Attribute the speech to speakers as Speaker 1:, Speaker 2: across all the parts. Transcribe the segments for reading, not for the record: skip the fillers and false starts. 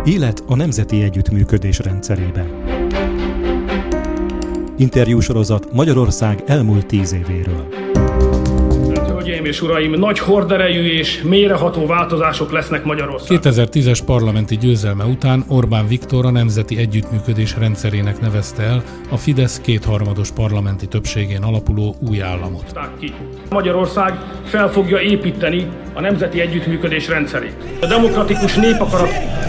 Speaker 1: Élet a nemzeti együttműködés rendszerében. Interjúsorozat Magyarország elmúlt 10 évéről.
Speaker 2: Hölgyeim és uraim, nagy horderejű és mélyreható változások lesznek Magyarországon.
Speaker 3: 2010-es parlamenti győzelme után Orbán Viktor a nemzeti együttműködés rendszerének nevezte el a Fidesz kétharmados parlamenti többségén alapuló új államot.
Speaker 2: Magyarország fel fogja építeni a nemzeti együttműködés rendszerét. A demokratikus népakarat...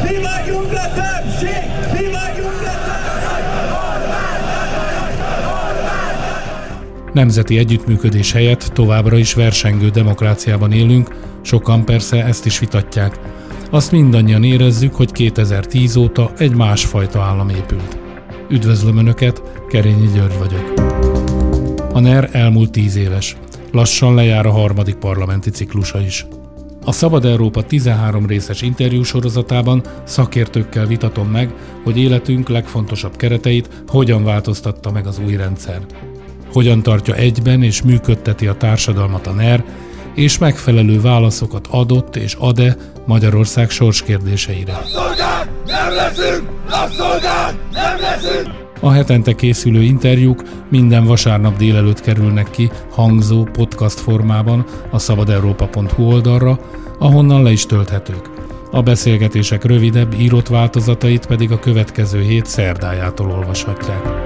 Speaker 3: Nemzeti együttműködés helyett továbbra is versengő demokráciában élünk, sokan persze ezt is vitatják. Azt mindannyian érezzük, hogy 2010 óta egy másfajta állam épült. Üdvözlöm Önöket, Kerényi György vagyok. A NER elmúlt 10 éves. Lassan lejár a harmadik parlamenti ciklusa is. A Szabad Európa 13 részes interjúsorozatában szakértőkkel vitatom meg, hogy életünk legfontosabb kereteit hogyan változtatta meg az új rendszer. Hogyan tartja egyben és működteti a társadalmat a NER, és megfelelő válaszokat adott és ad-e Magyarország sorskérdéseire.
Speaker 4: Rabszolgák! Nem leszünk! Rabszolgák! Nem leszünk!
Speaker 3: A hetente készülő interjúk minden vasárnap délelőtt kerülnek ki hangzó podcast formában a szabadeurópa.hu oldalra, ahonnan le is tölthetők. A beszélgetések rövidebb, írott változatait pedig a következő hét szerdájától olvashatják.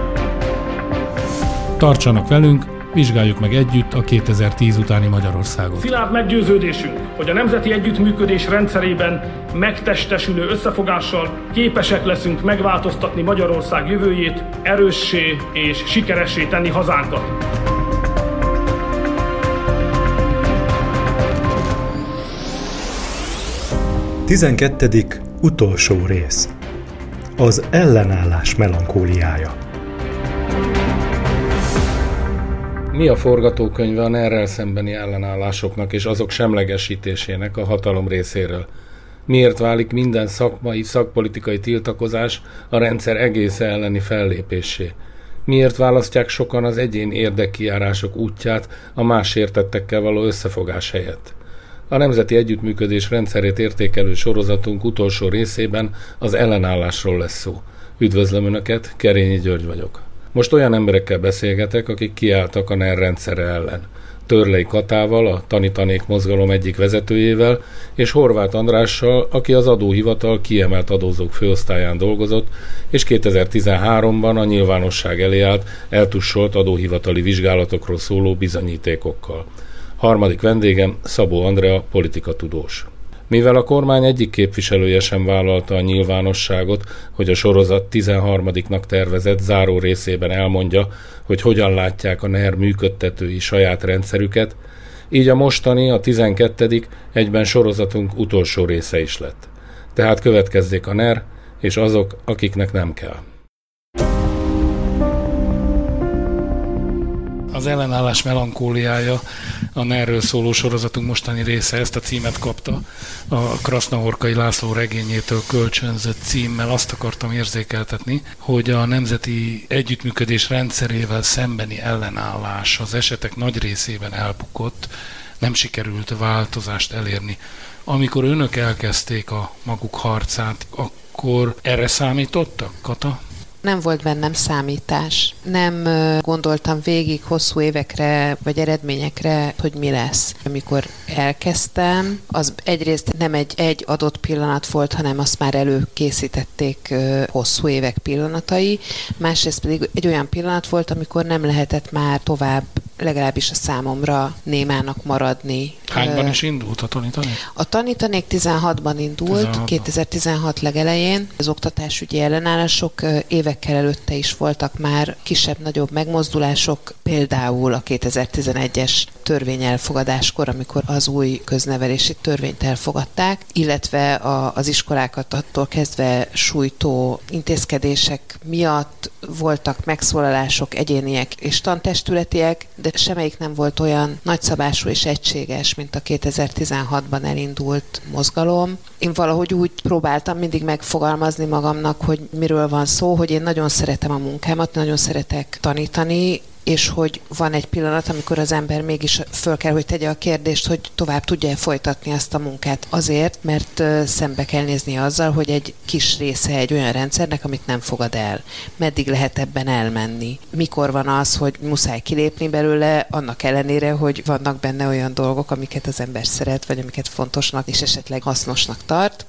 Speaker 3: Tartsanak velünk, vizsgáljuk meg együtt a 2010 utáni Magyarországot.
Speaker 2: Szilárd meggyőződésünk, hogy a nemzeti együttműködés rendszerében megtestesülő összefogással képesek leszünk megváltoztatni Magyarország jövőjét, erőssé és sikeressé tenni hazánkat.
Speaker 1: Tizenkettedik utolsó rész. Az ellenállás melankóliája.
Speaker 3: Mi a forgatókönyve a NER-rel szembeni ellenállásoknak és azok semlegesítésének a hatalom részéről? Miért válik minden szakmai, szakpolitikai tiltakozás a rendszer egésze elleni fellépéssé? Miért választják sokan az egyén érdekkijárások útját a más értettekkel való összefogás helyett? A nemzeti együttműködés rendszerét értékelő sorozatunk utolsó részében az ellenállásról lesz szó. Üdvözlöm Önöket, Kerényi György vagyok. Most olyan emberekkel beszélgetek, akik kiálltak a NER rendszere ellen. Törlei Katával, a Tanítanék mozgalom egyik vezetőjével, és Horváth Andrással, aki az adóhivatal kiemelt adózók főosztályán dolgozott, és 2013-ban a nyilvánosság elé állt eltussolt adóhivatali vizsgálatokról szóló bizonyítékokkal. Harmadik vendégem Szabó Andrea, politikatudós. Mivel a kormány egyik képviselője sem vállalta a nyilvánosságot, hogy a sorozat 13-nak tervezett záró részében elmondja, hogy hogyan látják a NER működtetői saját rendszerüket, így a mostani, a 12. egyben sorozatunk utolsó része is lett. Tehát következzék a NER, és azok, akiknek nem kell. Az ellenállás melankóliája, a NER-ről szóló sorozatunk mostani része, ezt a címet kapta a Krasznahorkai László regényétől kölcsönzött címmel. Azt akartam érzékeltetni, hogy a nemzeti együttműködés rendszerével szembeni ellenállás az esetek nagy részében elbukott, nem sikerült változást elérni. Amikor önök elkezdték a maguk harcát, akkor erre számítottak, Kata?
Speaker 5: Nem volt bennem számítás. Nem gondoltam végig hosszú évekre vagy eredményekre, hogy mi lesz. Amikor elkezdtem, az egyrészt nem egy adott pillanat volt, hanem azt már előkészítették hosszú évek pillanatai. Másrészt pedig egy olyan pillanat volt, amikor nem lehetett már tovább, legalábbis a számomra némának maradni.
Speaker 3: Hányban is indult a Tanítanék?
Speaker 5: A Tanítanék 16-ban indult, 2016 legelején. Az oktatásügyi ellenállások évekkel előtte is voltak már kisebb-nagyobb megmozdulások, például a 2011-es törvény elfogadáskor, amikor az új köznevelési törvényt elfogadták, illetve az iskolákat attól kezdve sújtó intézkedések miatt voltak megszólalások egyéniek és tantestületiek, de semmelyik nem volt olyan nagyszabású és egységes, mint a 2016-ban elindult mozgalom. Én valahogy úgy próbáltam mindig megfogalmazni magamnak, hogy miről van szó, hogy én nagyon szeretem a munkámat, nagyon szeretek tanítani, és hogy van egy pillanat, amikor az ember mégis föl kell, hogy tegye a kérdést, hogy tovább tudja folytatni azt a munkát. Azért, mert szembe kell nézni azzal, hogy egy kis része egy olyan rendszernek, amit nem fogad el. Meddig lehet ebben elmenni? Mikor van az, hogy muszáj kilépni belőle, annak ellenére, hogy vannak benne olyan dolgok, amiket az ember szeret, vagy amiket fontosnak és esetleg hasznosnak tart.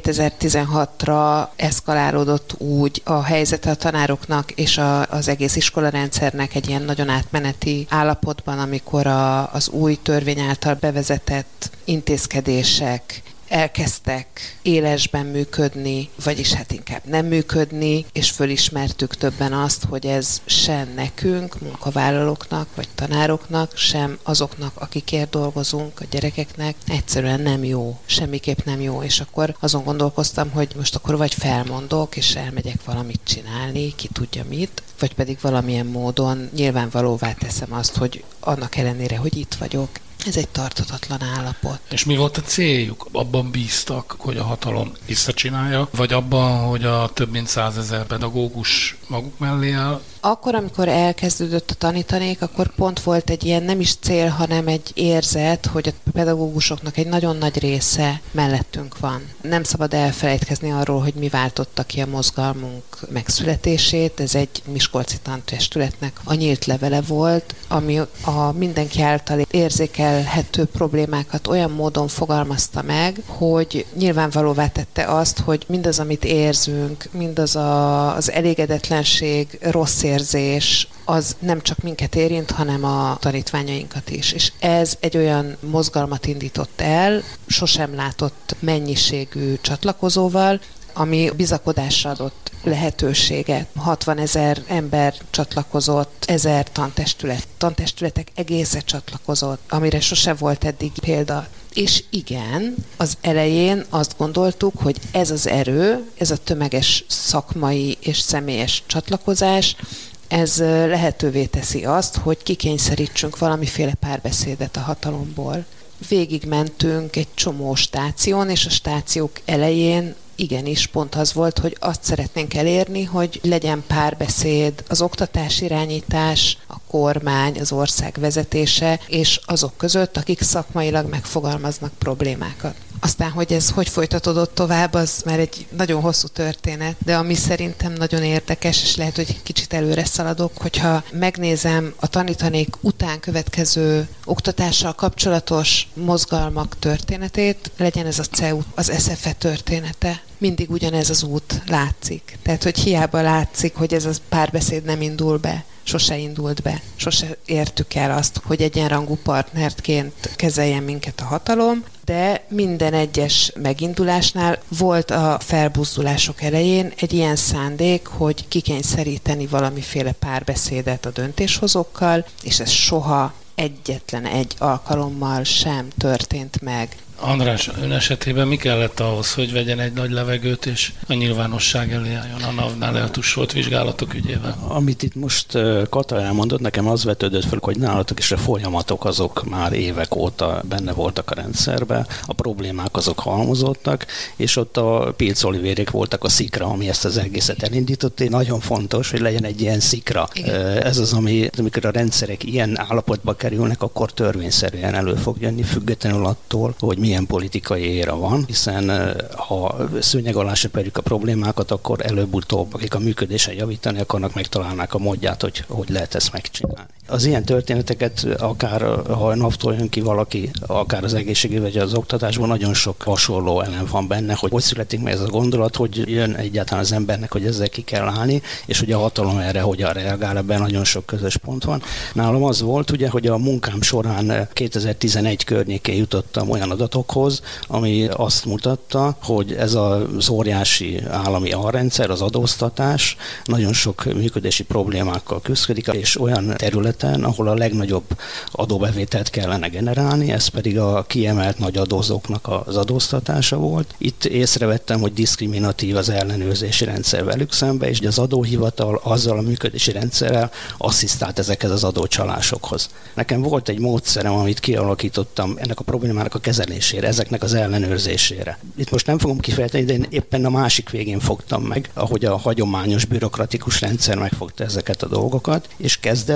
Speaker 5: 2016-ra eszkalálódott úgy a helyzete a tanároknak és az egész iskolarendszernek egy ilyen nagyon átmeneti állapotban, amikor az új törvény által bevezetett intézkedések elkezdtek élesben működni, vagyis hát inkább nem működni, és fölismertük többen azt, hogy ez sem nekünk, munkavállalóknak, vagy tanároknak, sem azoknak, akikért dolgozunk, a gyerekeknek egyszerűen nem jó, semmiképp nem jó, és akkor azon gondolkoztam, hogy most akkor vagy felmondok, és elmegyek valamit csinálni, ki tudja mit, vagy pedig valamilyen módon nyilvánvalóvá teszem azt, hogy annak ellenére, hogy itt vagyok, ez egy tarthatatlan állapot.
Speaker 3: És mi volt a céljuk? Abban bíztak, hogy a hatalom visszacsinálja, vagy abban, hogy a több mint 100 000 pedagógus maguk mellé áll?
Speaker 5: Akkor, amikor elkezdődött a tanítanék, akkor pont volt egy ilyen nem is cél, hanem egy érzet, hogy a pedagógusoknak egy nagyon nagy része mellettünk van. Nem szabad elfelejtkezni arról, hogy mi váltotta ki a mozgalmunk megszületését. Ez egy miskolci tantestületnek a nyílt levele volt, ami a mindenki által érzékelhető problémákat olyan módon fogalmazta meg, hogy nyilvánvalóvá tette azt, hogy mindaz, amit érzünk, mindaz az elégedetlenség, rossz érzés, az nem csak minket érint, hanem a tanítványainkat is. És ez egy olyan mozgalmat indított el, sosem látott mennyiségű csatlakozóval, ami bizakodásra adott lehetőséget. 60 000 ember csatlakozott, 1000 tantestületek egésze csatlakozott, amire sose volt eddig példa. És igen, az elején azt gondoltuk, hogy ez az erő, ez a tömeges szakmai és személyes csatlakozás, ez lehetővé teszi azt, hogy kikényszerítsünk valamiféle párbeszédet a hatalomból. Végigmentünk egy csomó stáción, és a stációk elején igenis pont az volt, hogy azt szeretnénk elérni, hogy legyen párbeszéd, az oktatás irányítás, a kormány, az ország vezetése, és azok között, akik szakmailag megfogalmaznak problémákat. Aztán, hogy ez hogy folytatódott tovább, az már egy nagyon hosszú történet, de ami szerintem nagyon érdekes, és lehet, hogy egy kicsit előre szaladok, hogyha megnézem a tanítanék után következő oktatással kapcsolatos mozgalmak történetét, legyen ez a CEU, az SZFE története. Mindig ugyanez az út látszik. Tehát, hogy hiába látszik, hogy ez a párbeszéd nem indul be, sose indult be, sose értük el azt, hogy egyenrangú partnerként kezeljen minket a hatalom, de minden egyes megindulásnál volt a felbuzdulások elején egy ilyen szándék, hogy kikényszeríteni valamiféle párbeszédet a döntéshozókkal, és ez soha egyetlen egy alkalommal sem történt meg.
Speaker 3: András, ön esetében mi kellett ahhoz, hogy vegyen egy nagy levegőt, és a nyilvánosság elé álljon a NAV-nál eltussolt vizsgálatok ügyével?
Speaker 6: Amit itt most Kata elmondott, nekem az vetődött fel, hogy nálatok is a folyamatok azok már évek óta benne voltak a rendszerben, a problémák azok halmozottak, és ott a Pilc Olivérék voltak a szikra, ami ezt az egészet elindított. Nagyon fontos, hogy legyen egy ilyen szikra. Igen. Ez az, amikor a rendszerek ilyen állapotba kerülnek, akkor törvényszerűen elő fog jönni, függetlenül attól, hogy milyen politikai éra van, hiszen ha szőnyeg alá söpörjük a problémákat, akkor előbb-utóbb, akik a működésen javítani akarnak, megtalálnák a módját, hogy lehet ezt megcsinálni. Az ilyen történeteket, akár ha NAV-tól jön ki valaki, akár az egészségügy vagy az oktatásban, nagyon sok hasonló elem van benne, hogy születik meg ez a gondolat, hogy jön egyáltalán az embernek, hogy ezzel ki kell állni, és hogy a hatalom erre hogyan reagál, ebben nagyon sok közös pont van. Nálam az volt, ugye, hogy a munkám során 2011 környékén jutottam olyan adatokhoz, ami azt mutatta, hogy ez az óriási állami alrendszer, az adóztatás nagyon sok működési problémákkal küzdik, és olyan területen, ahol a legnagyobb adóbevételt kellene generálni, ez pedig a kiemelt nagy adózóknak az adóztatása volt. Itt észrevettem, hogy diszkriminatív az ellenőrzési rendszer velük szembe, és az adóhivatal azzal a működési rendszerrel asszisztált ezekhez az adócsalásokhoz. Nekem volt egy módszerem, amit kialakítottam ennek a problémának a kezelésére, ezeknek az ellenőrzésére. Itt most nem fogom kifejteni, de én éppen a másik végén fogtam meg, ahogy a hagyományos bürokratikus rendszer megfogta ezeket a dolgokat, és kezdetben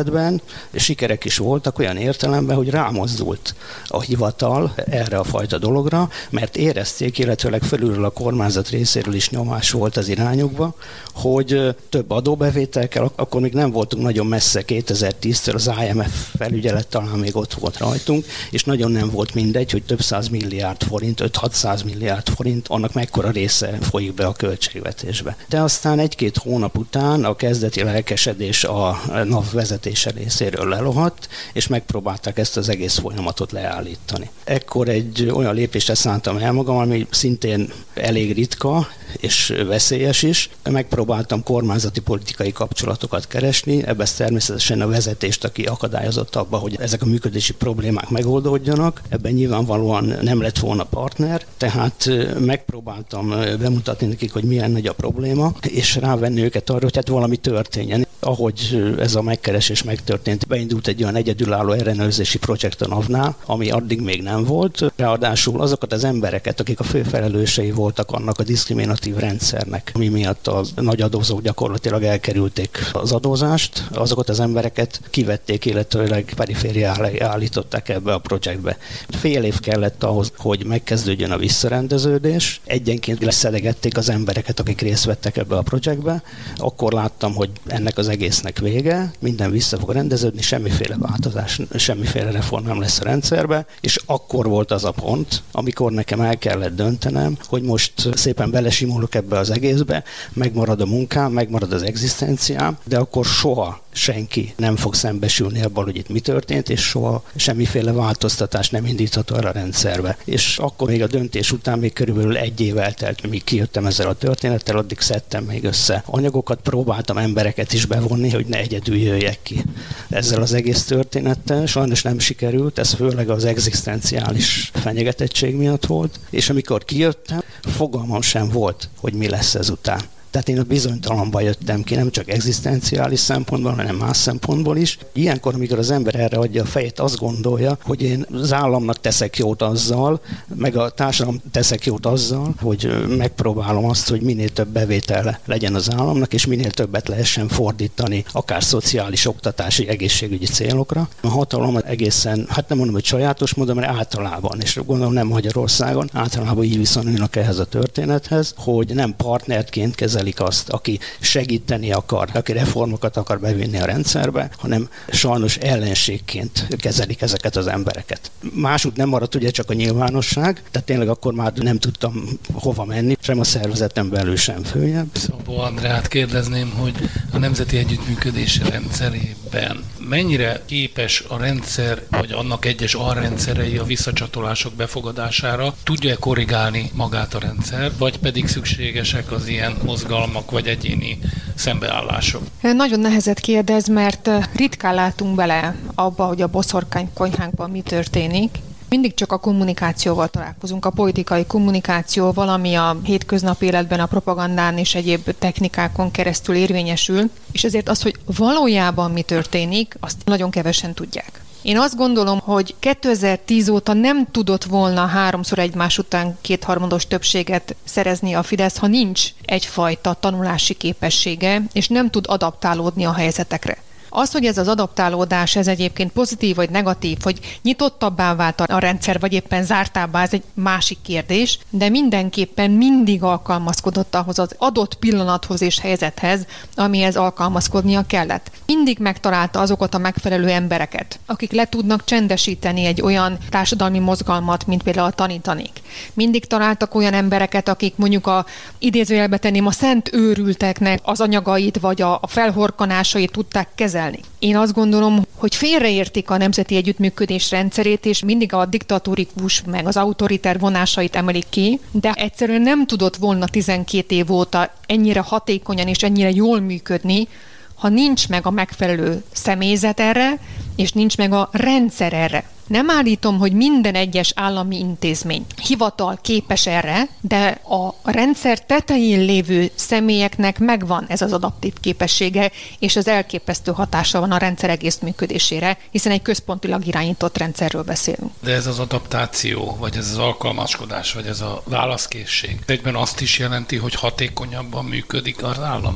Speaker 6: sikerek is voltak olyan értelemben, hogy rámozdult a hivatal erre a fajta dologra, mert érezték, illetőleg fölülről a kormányzat részéről is nyomás volt az irányukba, hogy több adóbevétel kell, akkor még nem voltunk nagyon messze 2010-től, az IMF felügyelet talán még ott volt rajtunk, és nagyon nem volt mindegy, hogy több 100 milliárd forint, 5-600 milliárd forint, annak mekkora része folyik be a költségvetésbe. De aztán 1-2 hónap után a kezdeti lelkesedés a NAV vezetése részéről lelohadt, és megpróbálták ezt az egész folyamatot leállítani. Ekkor egy olyan lépésre szántam el magam, ami szintén elég ritka, és veszélyes is. Megpróbáltam kormányzati politikai kapcsolatokat keresni, ebben természetesen a vezetést, aki akadályozott abba, hogy ezek a működési problémák megoldódjanak. Ebben nyilvánvalóan nem lett volna partner, tehát megpróbáltam bemutatni nekik, hogy milyen nagy a probléma, és rávenni őket arra, hogy hát valami történjen. Ahogy ez a megkeresés megtörtént, beindult egy olyan egyedülálló ellenőrzési projekt a NAV-nál, ami addig még nem volt. Ráadásul azokat az embereket, akik a főfelelősei voltak annak a diszkriminatív rendszernek, ami miatt a nagy adózók gyakorlatilag elkerülték az adózást, azokat az embereket kivették, illetőleg perifériára állították ebbe a projektbe. Fél év kellett ahhoz, hogy megkezdődjön a visszarendeződés. Egyenként leszedegették az embereket, akik részt vettek ebbe a projektbe. Akkor láttam, hogy ennek az egésznek vége, minden vissza fog rendeződni, semmiféle változás, semmiféle reform nem lesz a rendszerbe, és akkor volt az a pont, amikor nekem el kellett döntenem, hogy most szépen belesimulok ebbe az egészbe, megmarad a munkám, megmarad az egzisztenciám, de akkor soha senki nem fog szembesülni abban, hogy itt mi történt, és soha semmiféle változtatás nem indítható el a rendszerbe. És akkor még a döntés után még körülbelül 1 év eltelt, míg kijöttem ezzel a történettel, addig szedtem még össze anyagokat, próbáltam embereket is bevonni, hogy ne egyedül jöjjek ki ezzel az egész történettel. Sajnos nem sikerült, ez főleg az egzisztenciális fenyegetettség miatt volt, és amikor kijöttem, fogalmam sem volt, hogy mi lesz ezután. Tehát én a bizonytalanba jöttem ki, nem csak egzisztenciális szempontból, hanem más szempontból is. Ilyenkor, amikor az ember erre adja a fejét, azt gondolja, hogy én az államnak teszek jót azzal, meg a társadalom teszek jót azzal, hogy megpróbálom azt, hogy minél több bevétele legyen az államnak, és minél többet lehessen fordítani, akár szociális, oktatási, egészségügyi célokra. A hatalom egészen, hát nem mondom, hogy sajátos módon, mert általában, és gondolom nem Magyarországon, általában így viszonyulnak ehhez a történethez, hogy nem partnerként kezelik azt, aki segíteni akar, aki reformokat akar bevinni a rendszerbe, hanem sajnos ellenségként kezelik ezeket az embereket. Másút nem maradt ugye csak a nyilvánosság, tehát tényleg akkor már nem tudtam hova menni, sem a szervezetem belül, sem följebb.
Speaker 3: Szabó Andrát kérdezném, hogy a Nemzeti Együttműködés rendszerében mennyire képes a rendszer, vagy annak egyes alrendszerei a visszacsatolások befogadására, tudja-e korrigálni magát a rendszer, vagy pedig szükségesek az ilyen mozgalmak, vagy egyéni szembeállások?
Speaker 7: Nagyon nehezet kérdez, mert ritkán látunk bele abba, hogy a boszorkánykonyhánkban mi történik. Mindig csak a kommunikációval találkozunk, a politikai kommunikációval, ami a hétköznapi életben a propagandán és egyéb technikákon keresztül érvényesül, és ezért az, hogy valójában mi történik, azt nagyon kevesen tudják. Én azt gondolom, hogy 2010 óta nem tudott volna 3-szor egymás után 2/3 többséget szerezni a Fidesz, ha nincs egyfajta tanulási képessége, és nem tud adaptálódni a helyzetekre. Az, hogy ez az adaptálódás, ez egyébként pozitív vagy negatív, hogy nyitottabbá vált a rendszer, vagy éppen zártábbá, ez egy másik kérdés, de mindenképpen mindig alkalmazkodott ahhoz az adott pillanathoz és helyzethez, amihez alkalmazkodnia kellett. Mindig megtalálta azokat a megfelelő embereket, akik le tudnak csendesíteni egy olyan társadalmi mozgalmat, mint például a tanítanék. Mindig találtak olyan embereket, akik mondjuk a idézőjelbe tenném a szent őrülteknek az anyagait, vagy a felhorkanásait tudták kezelni. Én azt gondolom, hogy félreértik a nemzeti együttműködés rendszerét, és mindig a diktatórikus, meg az autoriter vonásait emelik ki, de egyszerűen nem tudott volna 12 év óta ennyire hatékonyan és ennyire jól működni, ha nincs meg a megfelelő személyzet erre, és nincs meg a rendszer erre. Nem állítom, hogy minden egyes állami intézmény, hivatal képes erre, de a rendszer tetején lévő személyeknek megvan ez az adaptív képessége, és az elképesztő hatása van a rendszer egész működésére, hiszen egy központilag irányított rendszerről beszélünk.
Speaker 3: De ez az adaptáció, vagy ez az alkalmazkodás, vagy ez a válaszkészség egyben azt is jelenti, hogy hatékonyabban működik az állam?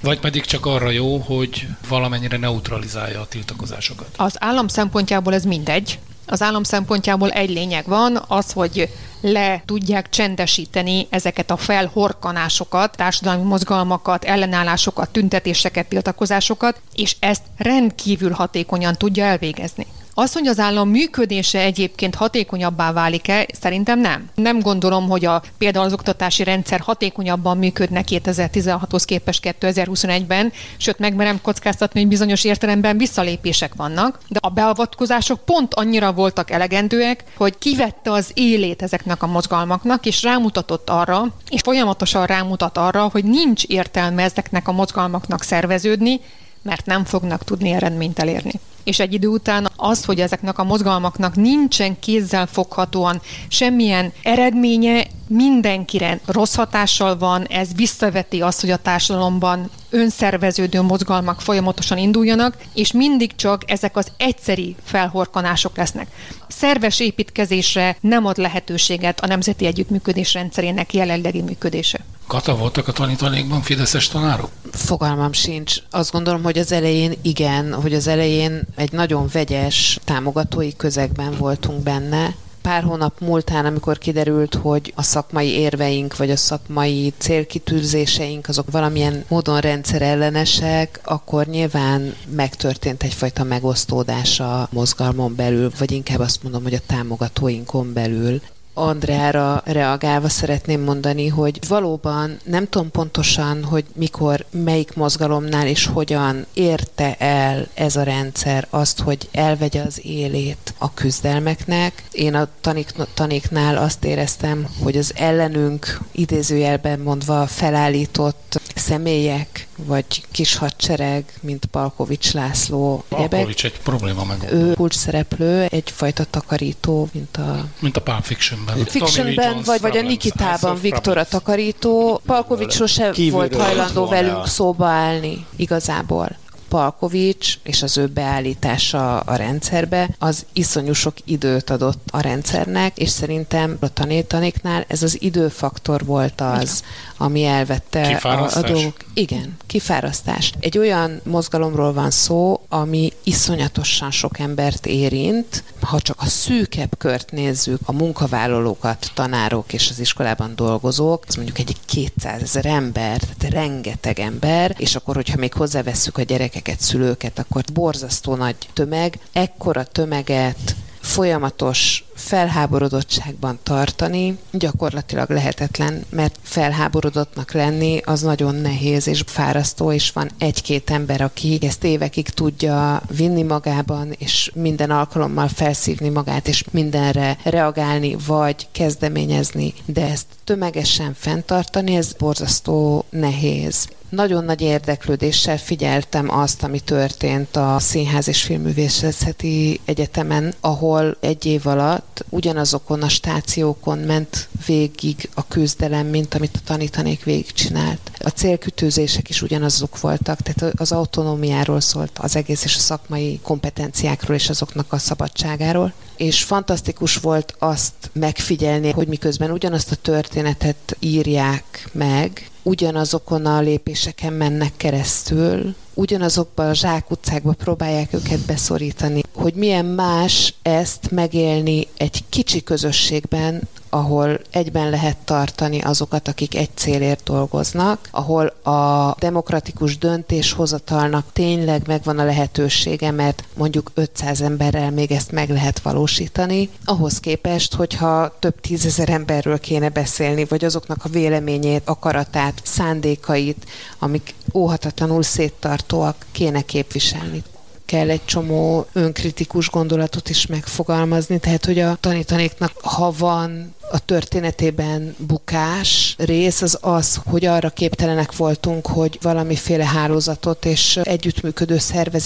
Speaker 3: Vagy pedig csak arra jó, hogy valamennyire neutralizálja a tiltakozásokat?
Speaker 7: Az állam szempontjából ez mindegy. Az állam szempontjából egy lényeg van, az, hogy le tudják csendesíteni ezeket a felhorkanásokat, társadalmi mozgalmakat, ellenállásokat, tüntetéseket, tiltakozásokat, és ezt rendkívül hatékonyan tudja elvégezni. Az, hogy az állam működése egyébként hatékonyabbá válik-e, szerintem nem. Nem gondolom, hogy például az oktatási rendszer hatékonyabban működne 2016-hoz képest 2021-ben, sőt megmerem kockáztatni, hogy bizonyos értelemben visszalépések vannak, de a beavatkozások pont annyira voltak elegendőek, hogy kivette az élét ezeknek a mozgalmaknak, és rámutatott arra, és folyamatosan rámutat arra, hogy nincs értelme ezeknek a mozgalmaknak szerveződni, mert nem fognak tudni eredményt elérni. És egy idő után az, hogy ezeknek a mozgalmaknak nincsen kézzelfoghatóan semmilyen eredménye, mindenkire rossz hatással van, ez visszaveti azt, hogy a társadalomban önszerveződő mozgalmak folyamatosan induljanak, és mindig csak ezek az egyszeri felhorkanások lesznek. Szerves építkezésre nem ad lehetőséget a Nemzeti Együttműködés rendszerének jelenlegi működése.
Speaker 3: Kata, voltak a tanítalékban fideszes tanárok?
Speaker 5: Fogalmam sincs. Azt gondolom, hogy az elején igen, hogy az elején egy nagyon vegyes támogatói közegben voltunk benne. Pár hónap múltán, amikor kiderült, hogy a szakmai érveink, vagy a szakmai célkitűzéseink, azok valamilyen módon rendszerellenesek, akkor nyilván megtörtént egyfajta megosztódás a mozgalmon belül, vagy inkább azt mondom, hogy a támogatóinkon belül. Andreára reagálva szeretném mondani, hogy valóban nem tudom pontosan, hogy mikor, melyik mozgalomnál és hogyan érte el ez a rendszer azt, hogy elvegye az élét a küzdelmeknek. Én a tanéknál azt éreztem, hogy az ellenünk idézőjelben mondva felállított személyek, vagy kis hadsereg, mint Palkovics László.
Speaker 3: Palkovics egy probléma megoldó.
Speaker 5: Ő kulcsszereplő, egyfajta takarító, mint a
Speaker 3: Pulp Fictionben.
Speaker 5: Fictionben, vagy a Nikitában Viktor a takarító. Palkovics sose volt hajlandó velünk szóba állni igazából. Palkovics és az ő beállítása a rendszerbe, az iszonyú sok időt adott a rendszernek, és szerintem a tanéknál ez az időfaktor volt az, ami elvette a dolgok. Igen, kifárasztás. Egy olyan mozgalomról van szó, ami iszonyatosan sok embert érint, ha csak a szűkebb kört nézzük, a munkavállalókat, tanárok és az iskolában dolgozók, az mondjuk egy 200 000 ember, tehát rengeteg ember, és akkor, hogyha még hozzávesszük a gyerekeket, szülőket, akkor borzasztó nagy tömeg, ekkora tömeget folyamatos felháborodottságban tartani gyakorlatilag lehetetlen, mert felháborodottnak lenni az nagyon nehéz és fárasztó, és van egy-két ember, aki ezt évekig tudja vinni magában, és minden alkalommal felszívni magát, és mindenre reagálni, vagy kezdeményezni, de ezt tömegesen fenntartani, ez borzasztó nehéz. Nagyon nagy érdeklődéssel figyeltem azt, ami történt a Színház és Filmművészeti Egyetemen, ahol egy év alatt ugyanazokon a stációkon ment végig a küzdelem, mint amit a tanítanék végigcsinált. A célkütőzések is ugyanazok voltak, tehát az autonómiáról szólt az egész, és a szakmai kompetenciákról és azoknak a szabadságáról. És fantasztikus volt azt megfigyelni, hogy miközben ugyanazt a történetet írják meg, ugyanazokon a lépéseken mennek keresztül, ugyanazokba a zsákutcákba próbálják őket beszorítani, hogy milyen más ezt megélni egy kicsi közösségben, ahol egyben lehet tartani azokat, akik egy célért dolgoznak, ahol a demokratikus döntéshozatalnak tényleg megvan a lehetősége, mert mondjuk 500 emberrel még ezt meg lehet valósítani, ahhoz képest, hogyha több 10 000 emberről kéne beszélni, vagy azoknak a véleményét, akaratát, szándékait, amik óhatatlanul széttartóak, kéne képviselni. Kell egy csomó önkritikus gondolatot is megfogalmazni, tehát hogy a tanítanéknak, ha van a történetében bukás rész, az, hogy arra képtelenek voltunk, hogy valamiféle hálózatot és együttműködő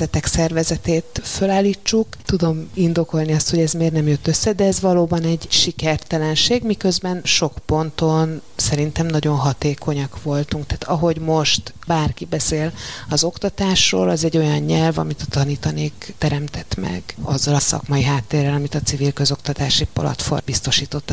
Speaker 5: szervezetét fölállítsuk. Tudom indokolni azt, hogy ez miért nem jött össze, de ez valóban egy sikertelenség, miközben sok ponton szerintem nagyon hatékonyak voltunk. Tehát ahogy most bárki beszél az oktatásról, az egy olyan nyelv, amit a tanítanék teremtett meg azzal a szakmai háttérrel, amit a civil közoktatási platform biztosította számára.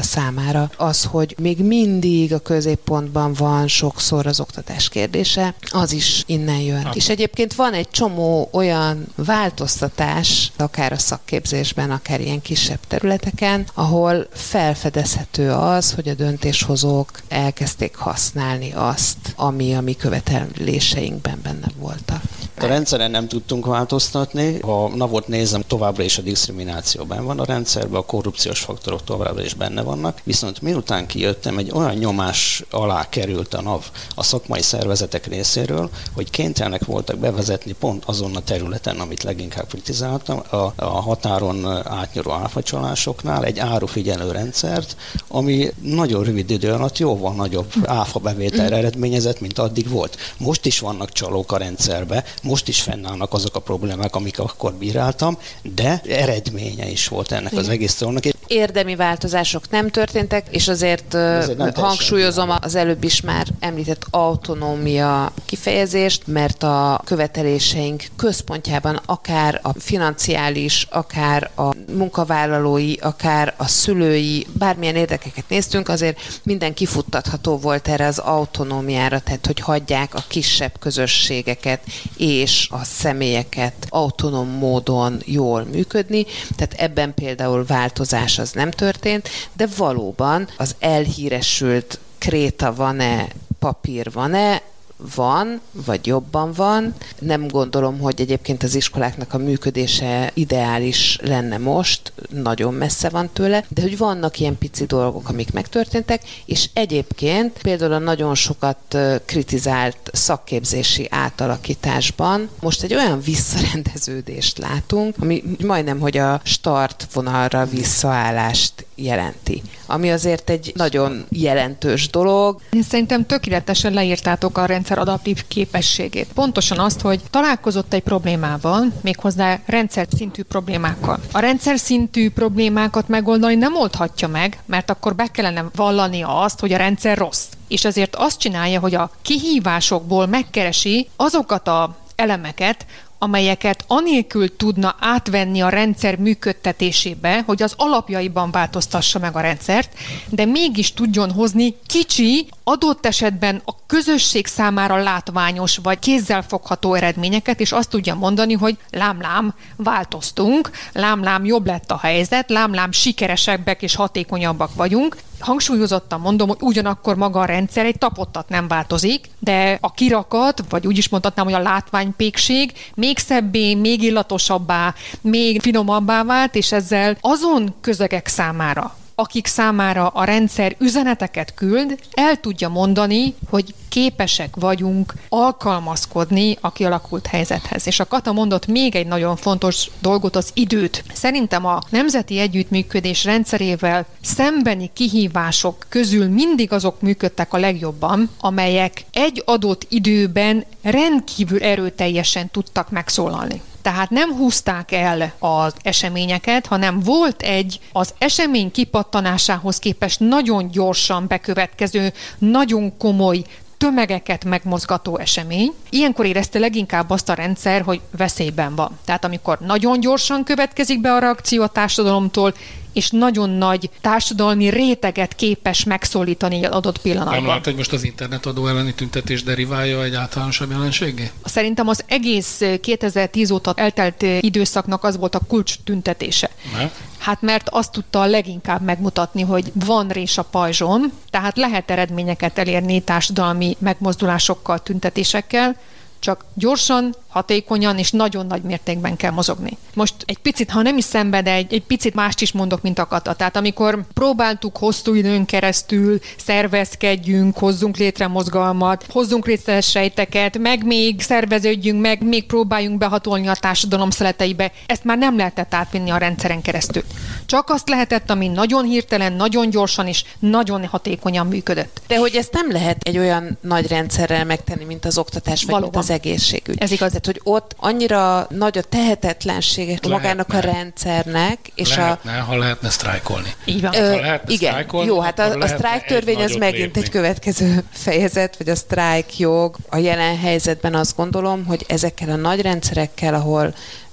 Speaker 5: számára. Az, hogy még mindig a középpontban van sokszor az oktatás kérdése, az is innen jön. És egyébként van egy csomó olyan változtatás, akár a szakképzésben, akár ilyen kisebb területeken, ahol felfedezhető az, hogy a döntéshozók elkezdték használni azt, ami a mi követeléseinkben benne voltak.
Speaker 6: A rendszeren nem tudtunk változtatni. Ha NAV-ot nézem, továbbra is a diszkrimináció benn van a rendszerben, a korrupciós faktorok továbbra is benne vannak, viszont miután kijöttem, egy olyan nyomás alá került a NAV a szakmai szervezetek részéről, hogy kénytelenek voltak bevezetni pont azon a területen, amit leginkább kritizáltam, a határon átnyúló áfacsalásoknál egy árufigyelő rendszert, ami nagyon rövid idő alatt jóval nagyobb áfa bevételre eredményezett, mint addig volt. Most is vannak csalók a rendszerbe, most is fennállnak azok a problémák, amik akkor bíráltam, de eredménye is volt ennek az egész dolognak.
Speaker 5: Érdemi változások nem történtek, és azért hangsúlyozom az előbb is már említett autonómia kifejezést, mert a követeléseink központjában akár a financiális, akár a munkavállalói, akár a szülői, bármilyen érdekeket néztünk, azért minden kifuttatható volt erre az autonómiára, tehát hogy hagyják a kisebb közösségeket és a személyeket autonóm módon jól működni, tehát ebben például változás az nem történt, de valóban az elhíresült kréta van-e, papír van-e, van, vagy jobban van. Nem gondolom, hogy egyébként az iskoláknak a működése ideális lenne most, nagyon messze van tőle, de hogy vannak ilyen pici dolgok, amik megtörténtek, és egyébként például a nagyon sokat kritizált szakképzési átalakításban most egy olyan visszarendeződést látunk, ami majdnem, hogy a startvonalra visszaállást jelenti, ami azért egy nagyon jelentős dolog.
Speaker 7: Szerintem tökéletesen leírtátok a rendszer adaptív képességét. Pontosan azt, hogy találkozott egy problémával, méghozzá rendszer szintű problémákkal. A rendszer szintű problémákat megoldani nem oldhatja meg, mert akkor be kellene vallania azt, hogy a rendszer rossz. És ezért azt csinálja, hogy a kihívásokból megkeresi azokat az elemeket, amelyeket anélkül tudna átvenni a rendszer működtetésébe, hogy az alapjaiban változtassa meg a rendszert, de mégis tudjon hozni kicsi, adott esetben a közösség számára látványos vagy kézzelfogható eredményeket, és azt tudja mondani, hogy lám-lám, változtunk, lám-lám, jobb lett a helyzet, lám-lám, sikeresebbek és hatékonyabbak vagyunk. Hangsúlyozottan mondom, hogy ugyanakkor maga a rendszer egy tapottat nem változik, de a kirakat, vagy úgy is mondhatnám, hogy a látványpékség még szebbé, még illatosabbá, még finomabbá vált, és ezzel azon közegek számára, akik számára a rendszer üzeneteket küld, el tudja mondani, hogy képesek vagyunk alkalmazkodni a kialakult helyzethez. És a Kata mondott még egy nagyon fontos dolgot, az időt. Szerintem a nemzeti együttműködés rendszerével szembeni kihívások közül mindig azok működtek a legjobban, amelyek egy adott időben rendkívül erőteljesen tudtak megszólalni. Tehát nem húzták el az eseményeket, hanem volt egy az esemény kipattanásához képest nagyon gyorsan bekövetkező, nagyon komoly tömegeket megmozgató esemény. Ilyenkor érezte leginkább azt a rendszer, hogy veszélyben van. Tehát amikor nagyon gyorsan következik be a reakció a társadalomtól, és nagyon nagy társadalmi réteget képes megszólítani egy adott pillanatban.
Speaker 3: Nem lát, hogy most az internetadó elleni tüntetés deriválja egy általánosabb jelenségé?
Speaker 7: Szerintem az egész 2010 óta eltelt időszaknak az volt a kulcs tüntetése. Hát mert azt tudta leginkább megmutatni, hogy van rés a pajzson, tehát lehet eredményeket elérni társadalmi megmozdulásokkal, tüntetésekkel, csak gyorsan, hatékonyan és nagyon nagy mértékben kell mozogni. Most egy picit, ha nem is szembe, de egy picit mást is mondok, mint a Kata. Tehát amikor próbáltuk hosszú időn keresztül szervezkedjünk, hozzunk létre mozgalmat, hozzunk létre sejteket, meg még szerveződjünk, meg még próbáljunk behatolni a társadalom szeleteibe, ezt már nem lehetett átvinni a rendszeren keresztül. Csak azt lehetett, ami nagyon hirtelen, nagyon gyorsan és nagyon hatékonyan működött.
Speaker 5: De hogy ezt nem lehet egy olyan nagy rendszerrel megtenni, mint az oktatás, vagy mint az egészségügy.
Speaker 7: Ez igaz.
Speaker 5: Tehát, hogy ott annyira nagy a tehetetlensége magának a rendszernek, és
Speaker 3: ha lehetne sztrájkolni.
Speaker 7: Így van.
Speaker 5: Igen. Jó, hát a sztrájk törvény az megint egy következő fejezet, vagy a sztrájk jog. A jelen helyzetben azt gondolom, hogy ezekkel a nagy rendszerekkel, ahol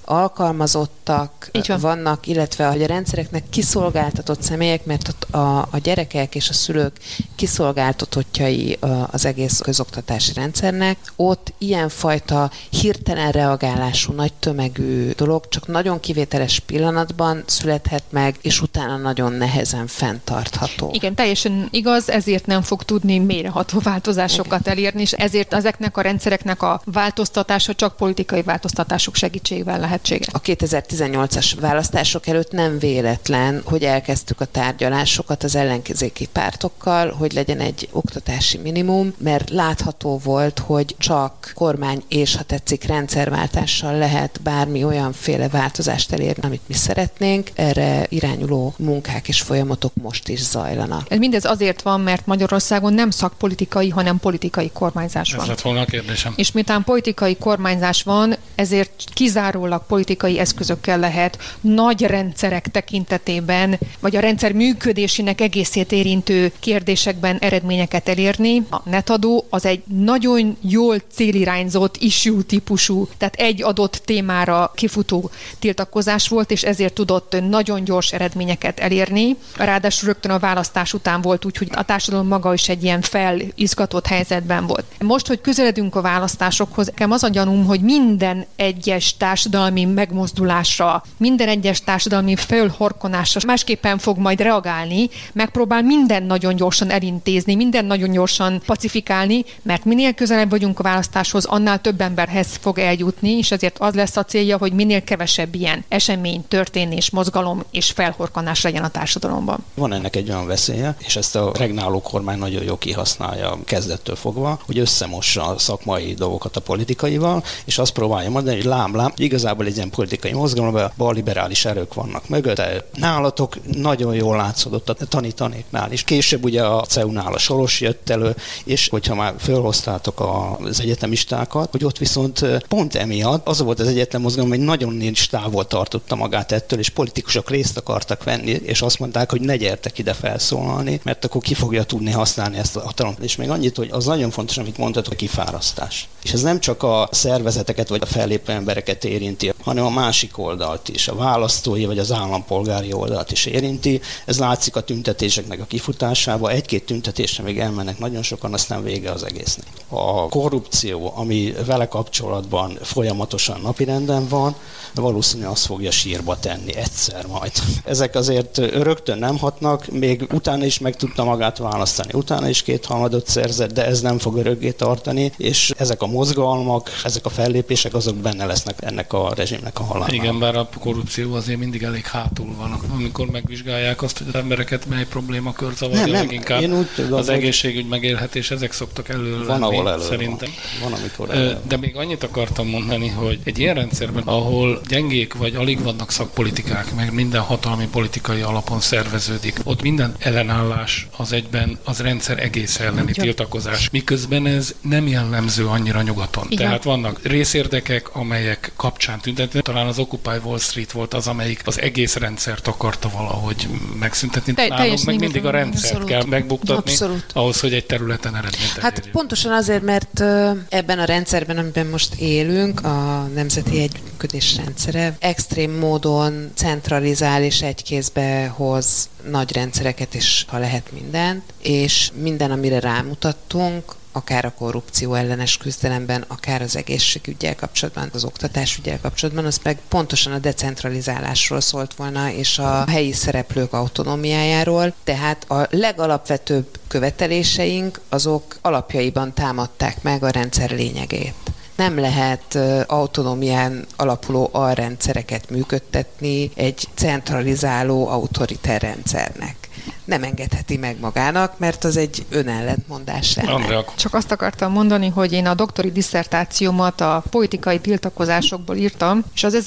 Speaker 5: alkalmazottak vannak, illetve hogy a rendszereknek kiszolgáltatott személyek, mert ott a gyerekek és a szülők kiszolgáltatottjai az egész közoktatási rendszernek. Ott ilyenfajta hirtelen reagálású, nagy tömegű dolog csak nagyon kivételes pillanatban születhet meg, és utána nagyon nehezen fenntartható.
Speaker 7: Igen, teljesen igaz, ezért nem fog tudni mélyreható változásokat elérni, és ezért ezeknek a rendszereknek a változtatása csak politikai változtatások segítségével lehetséges.
Speaker 5: A 2018-as választások előtt nem véletlen, hogy elkezdtük a tárgyalásokat az ellenzéki pártokkal, hogy legyen egy oktatási minimum, mert látható volt, hogy csak kormány és, ha tetszik, rendszerváltással lehet bármi olyanféle változást elérni, amit mi szeretnénk. Erre irányuló munkák és folyamatok most is zajlanak.
Speaker 7: Ez mindez azért van, mert Magyarországon nem szakpolitikai, hanem politikai kormányzás van.
Speaker 3: Ez lett volna a kérdésem.
Speaker 7: És miután politikai kormányzás van, ezért kizárólag politikai eszközökkel lehet nagy rendszerek tekintetében, vagy a rendszer működésének egészét érintő kérdésekben eredményeket elérni. A netadó az egy nagyon jól célirányzott issue típusú, tehát egy adott témára kifutó tiltakozás volt, és ezért tudott nagyon gyors eredményeket elérni. Ráadásul rögtön a választás után volt úgy, hogy a társadalom maga is egy ilyen felizgatott helyzetben volt. Most, hogy közeledünk a választásokhoz, nekem az a gyanúm, hogy minden egyes társadalmi megmozdulásra, minden egyes társadalmi fölhorkonásra másképpen fog majd reagálni, megpróbál minden nagyon gyorsan elintézni, minden nagyon gyorsan pacifikálni, mert minél közelebb vagyunk a választáshoz, annál több emberhez fog eljutni, és ezért az lesz a célja, hogy minél kevesebb ilyen esemény, történés, mozgalom és felhorkanás legyen a társadalomban.
Speaker 6: Van ennek egy olyan veszélye, és ezt a regnáló kormány nagyon jól kihasználja kezdettől fogva, hogy összemossa a szakmai dolgokat a politikaival, és azt próbálja mondani, hogy lám, igazából egy ilyen politikai mozgalomban balliberális erők vannak mögötte. Nálatok nagyon jól látszódott a tanítanéknál is. Később ugye a CEU-nál a Soros jött elő, és hogyha már fölhoztátok az egyetemistákat, hogy ott viszont pont emiatt az volt az egyetem mozgalom, hogy nagyon is távol tartotta magát ettől, és politikusok részt akartak venni, és azt mondták, hogy ne gyertek ide felszólalni, mert akkor ki fogja tudni használni ezt a hatalmat. És még annyit, hogy az nagyon fontos, amit mondtad, hogy kifárasztás. És ez nem csak a szervezeteket vagy a fellépő embereket érinti, hanem a másik oldalt is, a választói vagy az állampolgári oldalt is érinti. Ez látszik a tüntetéseknek a kifutásában. Egy-két tüntetésre még elmennek nagyon sokan, aztán vége az egésznek. A korrupció, ami vele kapcsolatban folyamatosan napirenden van, valószínűleg azt fogja sírba tenni egyszer majd. Ezek azért rögtön nem hatnak, még utána is meg tudta magát választani, utána is 2/3 szerzett, de ez nem fog örökké tartani, és ezek a mozgalmak, ezek a fellépések, azok benne lesznek ennek a rezsimnek a halálában.
Speaker 3: Igen, bár a korrupció azért mindig elég hátul van, amikor megvizsgálják azt, hogy az embereket mely problémakör zavarja, leginkább az egészségügy megélhetés, ezek szoktak elől lenni, szerintem.
Speaker 6: Van, amikor elő.
Speaker 3: De még annyit akartam mondani, hogy egy ilyen rendszerben, ahol gyengék vagy alig vannak szakpolitikák, meg minden hatalmi politikai alapon szerveződik, ott minden ellenállás az egyben az rendszer egész elleni tiltakozás. Miközben ez nem jellemző annyira nyugaton. Igen. Tehát vannak részérdekek, amelyek kapcsán tüntetnek. Talán az Occupy Wall Street volt az, amelyik az egész rendszert akarta valahogy megszüntetni. Nálunk meg mindig a rendszert kell megbuktatni, ahhoz, hogy egy területen eredményt elérjünk.
Speaker 5: Hát pontosan azért, mert ebben a rendszerben, amiben most élünk, a nemzeti együttműködés rendszere extrém módon centralizál és egy kézbe hoz nagy rendszereket is, ha lehet mindent, és minden, amire rámutattunk, akár a korrupció ellenes küzdelemben, akár az egészségüggyel kapcsolatban, az oktatásüggyel kapcsolatban, az meg pontosan a decentralizálásról szólt volna, és a helyi szereplők autonómiájáról. Tehát a legalapvetőbb követeléseink azok alapjaiban támadták meg a rendszer lényegét. Nem lehet autonómián alapuló alrendszereket működtetni egy centralizáló autoriter rendszernek. Nem engedheti meg magának, mert az egy önellentmondás lenne.
Speaker 7: Csak azt akartam mondani, hogy én a doktori disszertációmat a politikai tiltakozásokból írtam, és az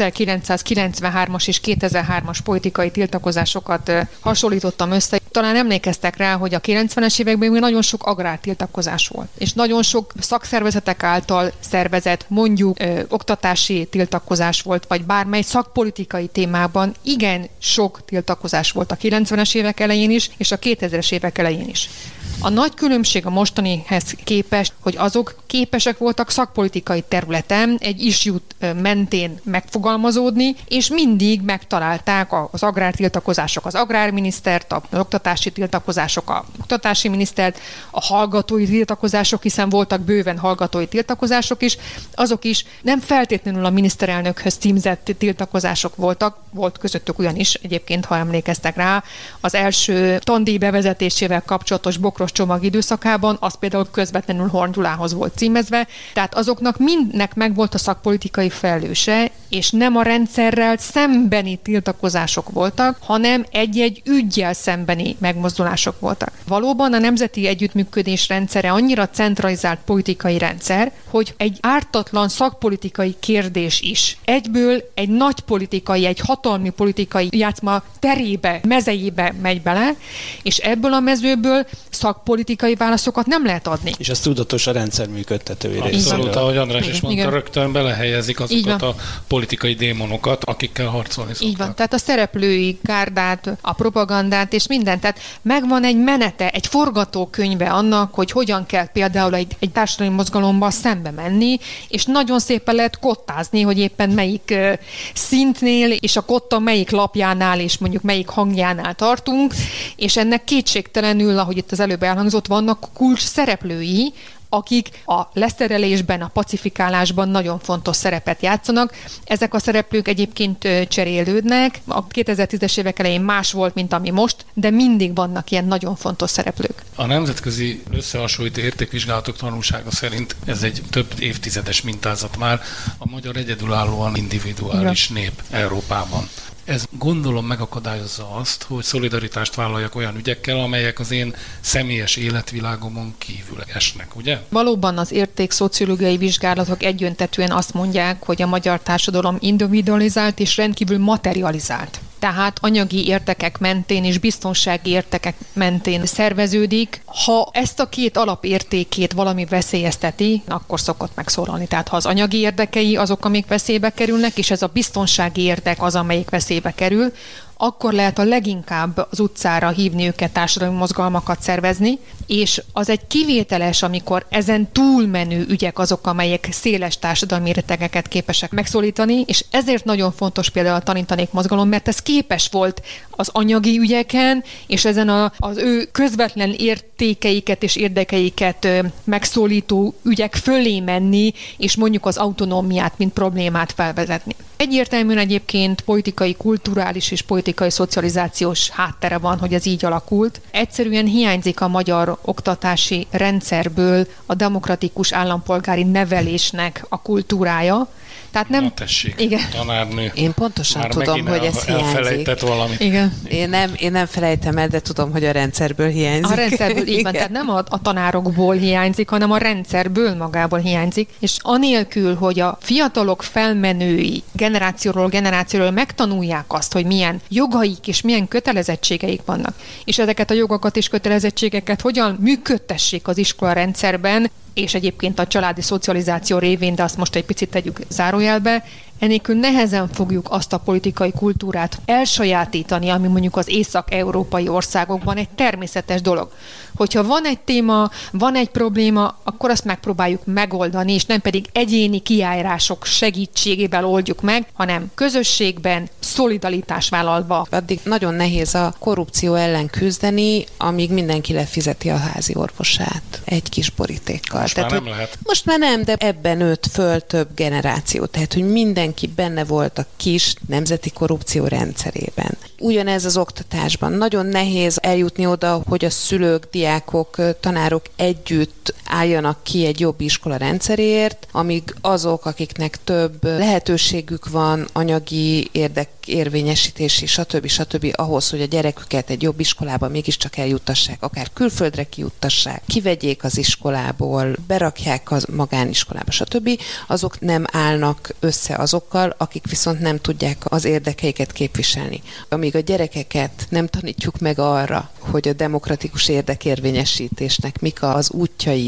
Speaker 7: 1993-as és 2003-as politikai tiltakozásokat hasonlítottam össze. Talán emlékeztek rá, hogy a 90-es években még nagyon sok agrártiltakozás volt, és nagyon sok szakszervezetek által szervezett, mondjuk oktatási tiltakozás volt, vagy bármely szakpolitikai témában igen sok tiltakozás volt a 90-es évek elején is, és a 2000-es évek elején is. A nagy különbség a mostanihez képest, hogy hogy azok képesek voltak szakpolitikai területen egy issue mentén megfogalmazódni, és mindig megtalálták az agrártiltakozások az agrárminisztert, az oktatási tiltakozások a oktatási minisztert, a hallgatói tiltakozások, hiszen voltak bőven hallgatói tiltakozások is, azok is nem feltétlenül a miniszterelnökhöz címzett tiltakozások voltak, volt közöttük olyan is, egyébként, ha emlékeztek rá, az első tandíj bevezetésével kapcsolatos bokros csomag időszakában, az például közvetlenül Horn Gyulához volt címezve, tehát azoknak mindnek megvolt a szakpolitikai felelőse, és nem a rendszerrel szembeni tiltakozások voltak, hanem egy-egy üggyel szembeni megmozdulások voltak. Valóban a nemzeti együttműködés rendszere annyira centralizált politikai rendszer, hogy egy ártatlan szakpolitikai kérdés is egyből egy nagy politikai, egy hatalmi politikai játszma terébe, mezejébe megy bele, és ebből a mezőből szakpolitikai válaszokat nem lehet adni.
Speaker 6: És ez tudatos a rendszer működtetői részéről.
Speaker 3: Abszolút, ahogy András is mondta,
Speaker 7: igen.
Speaker 3: rögtön belehelyezik azokat a politikai démonokat, akikkel harcolni szoktak.
Speaker 7: Így van, tehát a szereplői gárdát, a propagandát és mindent. Tehát megvan egy menete, egy forgatókönyve annak, hogy hogyan kell például egy társadalmi mozgalomba szembe menni, és nagyon szépen lehet kottázni, hogy éppen melyik szintnél, és a kotta melyik lapjánál, és mondjuk melyik hangjánál tartunk, és ennek kétségtelenül, ahogy itt az előbb elhangzott, vannak kulcs szereplői, akik a leszerelésben, a pacifikálásban nagyon fontos szerepet játszanak. Ezek a szereplők egyébként cserélődnek. A 2010-es évek elején más volt, mint ami most, de mindig vannak ilyen nagyon fontos szereplők.
Speaker 3: A nemzetközi összehasonlító értékvizsgálatok tanulsága szerint ez egy több évtizedes mintázat már, a magyar egyedülállóan individuális nép Európában. Ez gondolom megakadályozza azt, hogy szolidaritást vállaljak olyan ügyekkel, amelyek az én személyes életvilágomon kívül esnek, ugye?
Speaker 7: Valóban az értékszociológiai vizsgálatok egyöntetűen azt mondják, hogy a magyar társadalom individualizált és rendkívül materializált. Tehát anyagi értekek mentén és biztonsági értekek mentén szerveződik. Ha ezt a két alapértékét valami veszélyezteti, akkor szokott megszólalni. Tehát ha az anyagi érdekei azok, amik veszélybe kerülnek, és ez a biztonsági érdek az, amelyik veszélybe kerül, akkor lehet a leginkább az utcára hívni őket, társadalmi mozgalmakat szervezni, és az egy kivételes, amikor ezen túlmenő ügyek azok, amelyek széles társadalmi rétegeket képesek megszólítani, és ezért nagyon fontos például a Tanítanék mozgalom, mert ez képes volt az anyagi ügyeken, és ezen az ő közvetlen értékeiket és érdekeiket megszólító ügyek fölé menni, és mondjuk az autonómiát, mint problémát felvezetni. Egyértelműen egyébként politikai, kulturális és politikai szocializációs háttere van, hogy ez így alakult. Egyszerűen hiányzik a magyar oktatási rendszerből a demokratikus állampolgári nevelésnek a kultúrája. Tehát nem...
Speaker 3: Na tessék,
Speaker 7: igen.
Speaker 3: Tanárnő.
Speaker 5: Én pontosan
Speaker 3: már
Speaker 5: tudom, hogy ez hiányzik.
Speaker 3: Elfelejtett valamit.
Speaker 7: Igen.
Speaker 5: Én nem felejtem el, de tudom, hogy a rendszerből hiányzik.
Speaker 7: A rendszerből így van, tehát nem a tanárokból hiányzik, hanem a rendszerből magából hiányzik, és anélkül, hogy a fiatalok felmenői generációról megtanulják azt, hogy milyen jogaik és milyen kötelezettségeik vannak, és ezeket a jogokat és kötelezettségeket hogyan működtessék az iskola rendszerben, és egyébként a családi szocializáció révén, de azt most egy picit tegyük zárójelbe, enélkül nehezen fogjuk azt a politikai kultúrát elsajátítani, ami mondjuk az észak-európai országokban egy természetes dolog. Hogyha van egy téma, van egy probléma, akkor azt megpróbáljuk megoldani, és nem pedig egyéni kiállások segítségével oldjuk meg, hanem közösségben, szolidaritás vállalva.
Speaker 5: Addig nagyon nehéz a korrupció ellen küzdeni, amíg mindenki lefizeti a házi orvosát egy kis borítékkal.
Speaker 3: Most már nem lehet.
Speaker 5: Most már nem, de ebben nőtt föl több generáció. Tehát, hogy mindenki benne volt a kis nemzeti korrupció rendszerében. Ugyanez az oktatásban. Nagyon nehéz eljutni oda, hogy a szülők, diákok, tanárok együtt álljanak ki egy jobb iskola rendszeréért, amíg azok, akiknek több lehetőségük van, anyagi érdekérvényesítési, stb. Ahhoz, hogy a gyereküket egy jobb iskolába mégiscsak eljuttassák, akár külföldre kijuttassák, kivegyék az iskolából, berakják a magániskolába, stb., azok nem állnak össze azokkal, akik viszont nem tudják az érdekeiket képviselni. Amíg a gyerekeket nem tanítjuk meg arra, hogy a demokratikus érdekérvényesítésnek mik az útjai,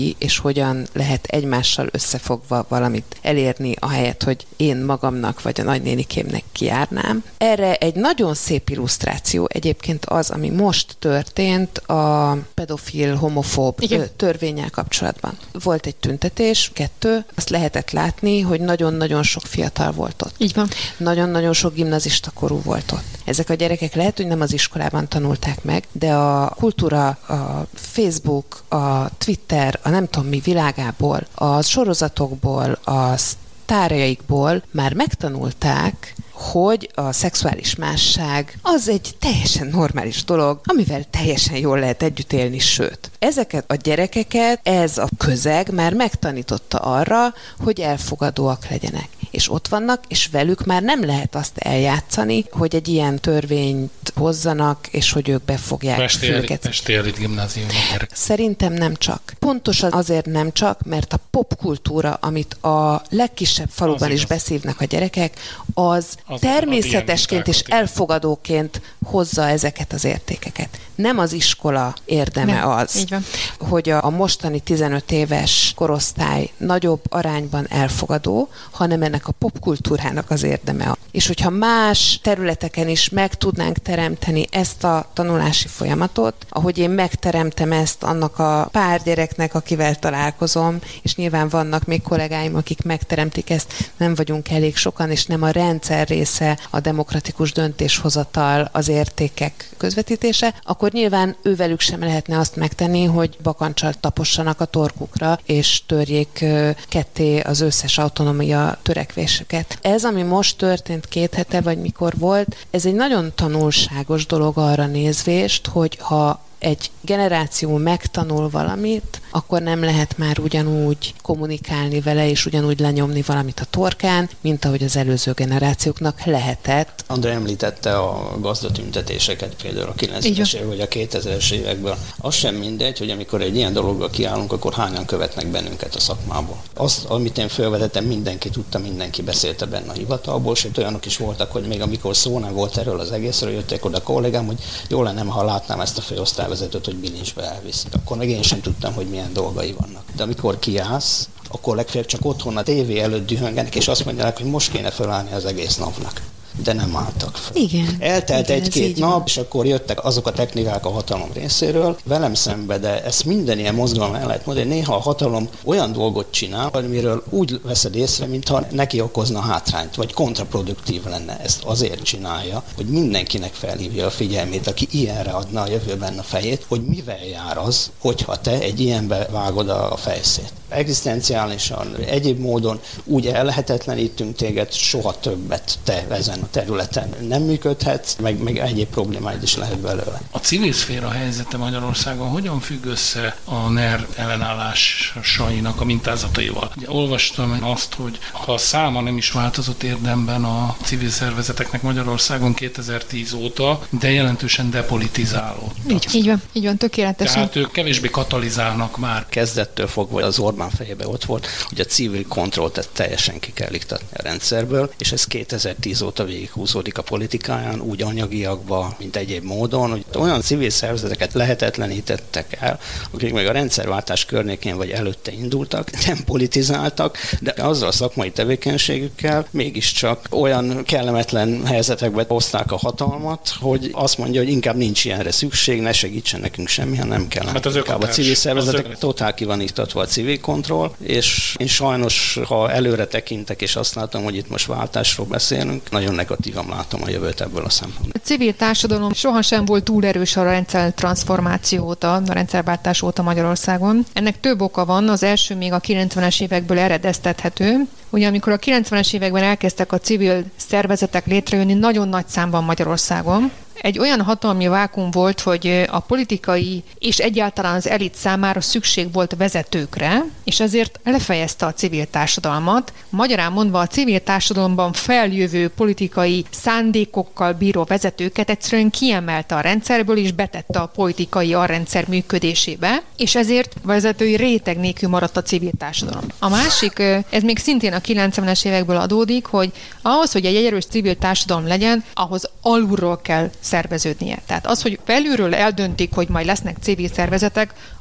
Speaker 5: ki, és hogyan lehet egymással összefogva valamit elérni, ahelyett, hogy én magamnak vagy a nagynénikémnek kijárnám. Erre egy nagyon szép illusztráció egyébként az, ami most történt a pedofil, homofób törvénnyel kapcsolatban. Volt egy tüntetés, 2, azt lehetett látni, hogy nagyon-nagyon sok fiatal volt ott.
Speaker 7: Így van.
Speaker 5: Nagyon-nagyon sok gimnazista korú volt ott. Ezek a gyerekek lehet, hogy nem az iskolában tanulták meg, de a kultúra, a Facebook, a Twitter, a nem tudom mi világából, a sorozatokból, a sztárjaikból már megtanulták, hogy a szexuális másság az egy teljesen normális dolog, amivel teljesen jól lehet együtt élni, sőt. Ezeket a gyerekeket ez a közeg már megtanította arra, hogy elfogadóak legyenek. És ott vannak, és velük már nem lehet azt eljátszani, hogy egy ilyen törvényt hozzanak, és hogy ők befogják fülket.
Speaker 3: Pesti Elit gimnáziumban.
Speaker 5: Szerintem nem csak. Pontosan azért nem csak, mert a popkultúra, amit a legkisebb faluban is beszívnak a gyerekek, az természetesként és elfogadóként hozza ezeket az értékeket. Nem az iskola érdeme az, hogy a mostani 15 éves korosztály nagyobb arányban elfogadó, hanem ennek a popkultúrának az érdeme. És hogyha más területeken is meg tudnánk teremteni ezt a tanulási folyamatot, ahogy én megteremtem ezt annak a pár gyereknek, akivel találkozom, és nyilván vannak még kollégáim, akik megteremtik ezt, nem vagyunk elég sokan, és nem a rendszer része a demokratikus döntéshozatal, az értékek közvetítése, akkor nyilván ővelük sem lehetne azt megtenni, hogy bakancsal tapossanak a torkukra, és törjék ketté az összes autonómia törekvéseket. Ez, ami most történt 2 hete, vagy mikor volt, ez egy nagyon tanulságos dolog arra nézvést, hogy ha egy generáció megtanul valamit, akkor nem lehet már ugyanúgy kommunikálni vele, és ugyanúgy lenyomni valamit a torkán, mint ahogy az előző generációknak lehetett.
Speaker 6: André említette a gazdatüntetéseket, például a 90-es évek vagy a 2000-es évekből. Az sem mindegy, hogy amikor egy ilyen dologgal kiállunk, akkor hányan követnek bennünket a szakmából. Azt, amit én felvetettem, mindenki tudta, mindenki beszélte benne a hivatalból, sőt olyanok is voltak, hogy még amikor szó nem volt erről az egészről, jöttek oda a kollégám, hogy jó lenne, ha látnám ezt a főosztályvezetőt, hogy bilincsbe elviszik. Akkor meg én sem tudtam, hogy milyen dolgai vannak. De amikor kiállsz, akkor legfeljebb csak otthon a tévé előtt dühöngenek, és azt mondják, hogy most kéne felállni az egész napnak. De nem álltak fel.
Speaker 5: Igen.
Speaker 6: Eltelt egy-két nap, és akkor jöttek azok a technikák a hatalom részéről, velem szembe, de ezt minden ilyen mozgalom el lehet mondani, néha a hatalom olyan dolgot csinál, amiről úgy veszed észre, mintha neki okozna hátrányt, vagy kontraproduktív lenne. Ezt azért csinálja, hogy mindenkinek felhívja a figyelmét, aki ilyenre adna a jövőben a fejét, hogy mivel jár az, hogyha te egy ilyenbe vágod a fejszét. Egzisztenciálisan, egyéb módon úgy ellehetetlenítünk téged, soha többet te ezen a területen nem működhetsz, meg egyéb problémáid is lehet belőle.
Speaker 3: A civil szféra helyzete Magyarországon hogyan függ össze a NER ellenállásainak a mintázataival? Ugye olvastam azt, hogy ha a száma nem is változott érdemben a civil szervezeteknek Magyarországon 2010 óta, de jelentősen depolitizálódtak.
Speaker 7: Így van, tökéletesen.
Speaker 3: Tehát ők kevésbé katalizálnak már.
Speaker 6: Kezdettől fogva az Orbán fejében ott volt, hogy a civil kontrollt teljesen ki kell iktatni a rendszerből, és ez 2010 óta végighúzódik a politikáján, úgy anyagiakba, mint egyéb módon, hogy olyan civil szervezeteket lehetetlenítettek el, akik meg a rendszerváltás környékén vagy előtte indultak, nem politizáltak, de azzal a szakmai tevékenységükkel mégiscsak olyan kellemetlen helyzetekbe hozták a hatalmat, hogy azt mondja, hogy inkább nincs ilyenre szükség, ne segítsen nekünk semmi, ha nem kell.
Speaker 3: Hát
Speaker 6: a civil szervezetek totál ki van iktatva a civil kontroll, és én sajnos, ha előre tekintek, és azt látom, hogy itt most váltásról beszélünk, nagyon negatívan látom a jövőt ebből a szempontból.
Speaker 7: A civil társadalom sohasem volt túl erős a rendszer transformáció óta, a rendszerváltás óta Magyarországon. Ennek több oka van, az első még a 90-es évekből eredeztethető. Ugye amikor a 90-es években elkezdtek a civil szervezetek létrejönni nagyon nagy számban Magyarországon, egy olyan hatalmi vákuum volt, hogy a politikai és egyáltalán az elit számára szükség volt vezetőkre, és ezért lefejezte a civil társadalmat. Magyarán mondva a civil társadalomban feljövő politikai szándékokkal bíró vezetőket egyszerűen kiemelte a rendszerből, és betette a politikai alrendszer működésébe, és ezért vezetői réteg nélkül maradt a civil társadalom. A másik, ez még szintén a 90-es évekből adódik, hogy ahhoz, hogy egy erős civil társadalom legyen, ahhoz alulról kell szerveződnie. Tehát az, hogy felülről eldöntik, hogy majd lesznek civil szervezetek,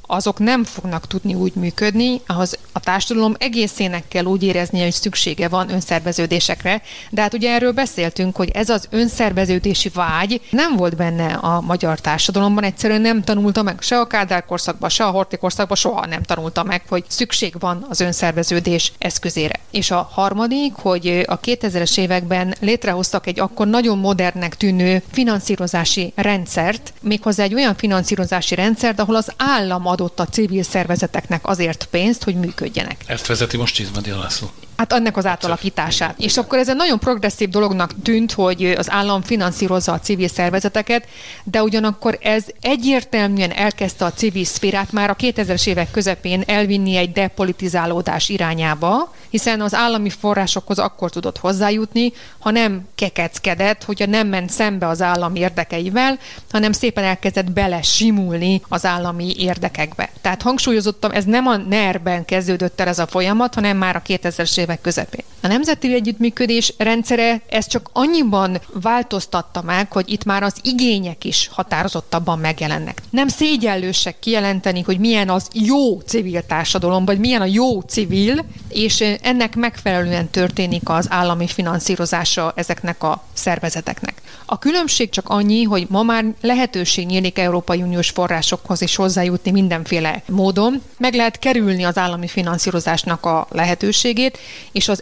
Speaker 7: azok nem fognak tudni úgy működni, ahhoz a társadalom egészének kell úgy éreznie, hogy szüksége van önszerveződésekre. De hát ugye erről beszéltünk, hogy ez az önszerveződési vágy nem volt benne a magyar társadalomban, egyszerűen nem tanulta meg, se a Kádár korszakban, se a Horthy korszakban soha nem tanulta meg, hogy szükség van az önszerveződés eszközére. És a harmadik, hogy a 2000-es években létrehoztak egy akkor nagyon modernnek tűnő finanszírozási rendszert, méghozzá egy olyan finanszírozási rendszert, ahol az állam adott a civil szervezeteknek azért pénzt, hogy működjenek.
Speaker 3: Ezt vezeti most Csizmadia László.
Speaker 7: Hát ennek az átalakítását. És akkor ez egy nagyon progresszív dolognak tűnt, hogy az állam finanszírozza a civil szervezeteket, de ugyanakkor ez egyértelműen elkezdte a civil szférát már a 2000-es évek közepén elvinni egy depolitizálódás irányába, hiszen az állami forrásokhoz akkor tudott hozzájutni, ha nem kekeckedett, hogyha nem ment szembe az állam érdekeivel, hanem szépen elkezdett belesimulni az állami érdekekbe. Tehát hangsúlyozottam, ez nem a NER-ben kezdődött el ez a folyamat, hanem már a 2000-es évek közepén. A nemzeti együttműködés rendszere ezt csak annyiban változtatta meg, hogy itt már az igények is határozottabban megjelennek. Nem szégyellősek kijelenteni, hogy milyen az jó civil társadalom, vagy milyen a jó civil, és ennek megfelelően történik az állami finanszírozása ezeknek a szervezeteknek. A különbség csak annyi, hogy ma már lehetőség nyílik Európai Uniós forrásokhoz is hozzájutni mindenféle módon. Meg lehet kerülni az állami finanszírozásnak a lehetőségét, és az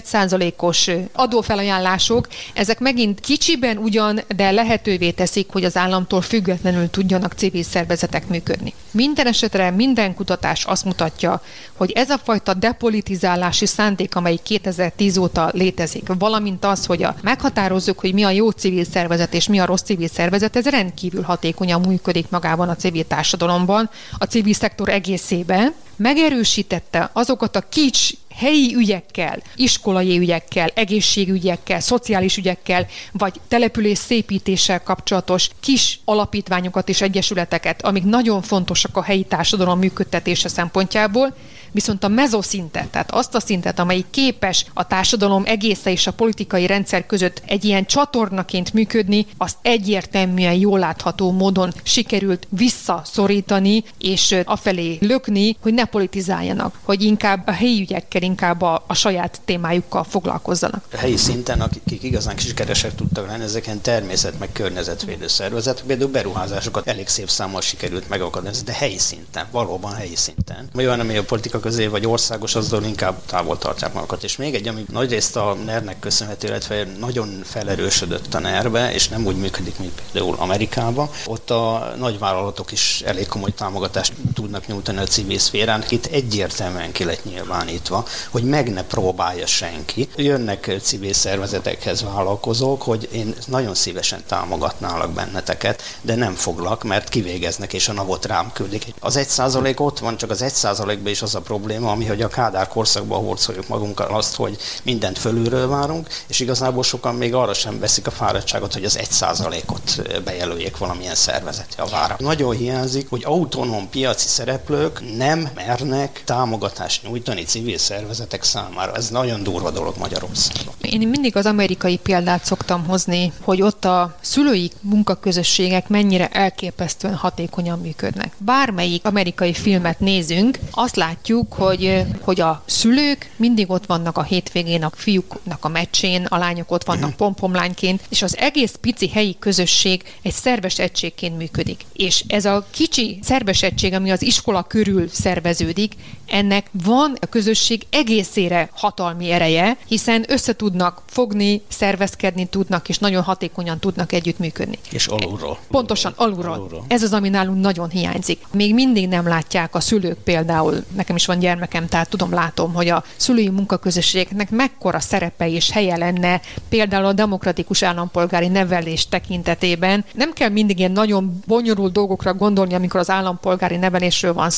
Speaker 7: 1+1%-os adófelajánlások, ezek megint kicsiben ugyan, de lehetővé teszik, hogy az államtól függetlenül tudjanak civil szervezetek működni. Minden esetre minden kutatás azt mutatja, hogy ez a fajta depolitizálási szándék, amely 2010 óta létezik, valamint az, hogy meghatározzuk, hogy mi a jó civil szervezet és mi a rossz civil szervezet, ez rendkívül hatékonyan működik magában a civil társadalomban, a civil szektor egészében, megerősítette azokat a helyi ügyekkel, iskolai ügyekkel, egészségügyekkel, szociális ügyekkel, vagy település szépítéssel kapcsolatos kis alapítványokat és egyesületeket, amik nagyon fontosak a helyi társadalom működtetése szempontjából, viszont a mezoszintet, tehát azt a szintet, amelyik képes a társadalom egésze és a politikai rendszer között egy ilyen csatornaként működni, azt egyértelműen jól látható módon sikerült visszaszorítani, és afelé lökni, hogy ne politizáljanak, hogy inkább a helyi ügyekkel, inkább a saját témájukkal foglalkozzanak.
Speaker 6: A helyi szinten, akik igazán sikeresek tudtak lenni, ezeken természet- meg környezetvédő szervezetek, például beruházásokat elég szép számmal sikerült megakadályozni, de helyi szinten, valóban helyi szinten. Olyan, ami a politika közé vagy országos, azzal inkább távol tartják magukat. És még egy, ami nagyrészt a NER-nek köszönhető, illetve nagyon felerősödött a NER-be, és nem úgy működik, mint például Amerikában. Ott a nagyvállalatok is elég komoly támogatást tudnak nyújtani a civil szférának. Itt egyértelműen ki lett nyilvánítva, hogy meg ne próbálja senki. Jönnek civil szervezetekhez vállalkozók, hogy én nagyon szívesen támogatnálak benneteket, de nem foglak, mert kivégeznek, és a NAV-ot rám küldik. Az 1% ott van, csak az 1%-ban is az a probléma, ami, hogy a Kádár korszakban hurcoljuk magunkkal azt, hogy mindent fölülről várunk, és igazából sokan még arra sem veszik a fáradtságot, hogy az 1%-ot bejelöljék valamilyen szervezet javára. Nagyon hiányzik, hogy autonóm piaci szereplők nem mernek támogatást nyújtani civil szervezetek számára. Ez nagyon durva dolog Magyarországon.
Speaker 7: Én mindig az amerikai példát szoktam hozni, hogy ott a szülői munkaközösségek mennyire elképesztően hatékonyan működnek. Bármelyik amerikai filmet nézünk, azt látjuk, hogy a szülők mindig ott vannak a hétvégén a fiúknak a meccsén, a lányok ott vannak pompomlányként, és az egész pici helyi közösség egy szerves egységként működik. És ez a kicsi szerves egység, ami az iskola körül szerveződik, ennek van a közösség egészére hatalmi ereje, hiszen össze tudnak fogni, szervezkedni tudnak, és nagyon hatékonyan tudnak együttműködni.
Speaker 6: És alulról.
Speaker 7: Pontosan, alulról. Ez az, ami nálunk nagyon hiányzik. Még mindig nem látják a szülők például, nekem is van gyermekem, tehát látom, hogy a szülői munkaközösségeknek mekkora szerepe és helye lenne például a demokratikus állampolgári nevelés tekintetében. Nem kell mindig ilyen nagyon bonyolult dolgokra gondolni, amikor az állampolgári nevelésről van szó.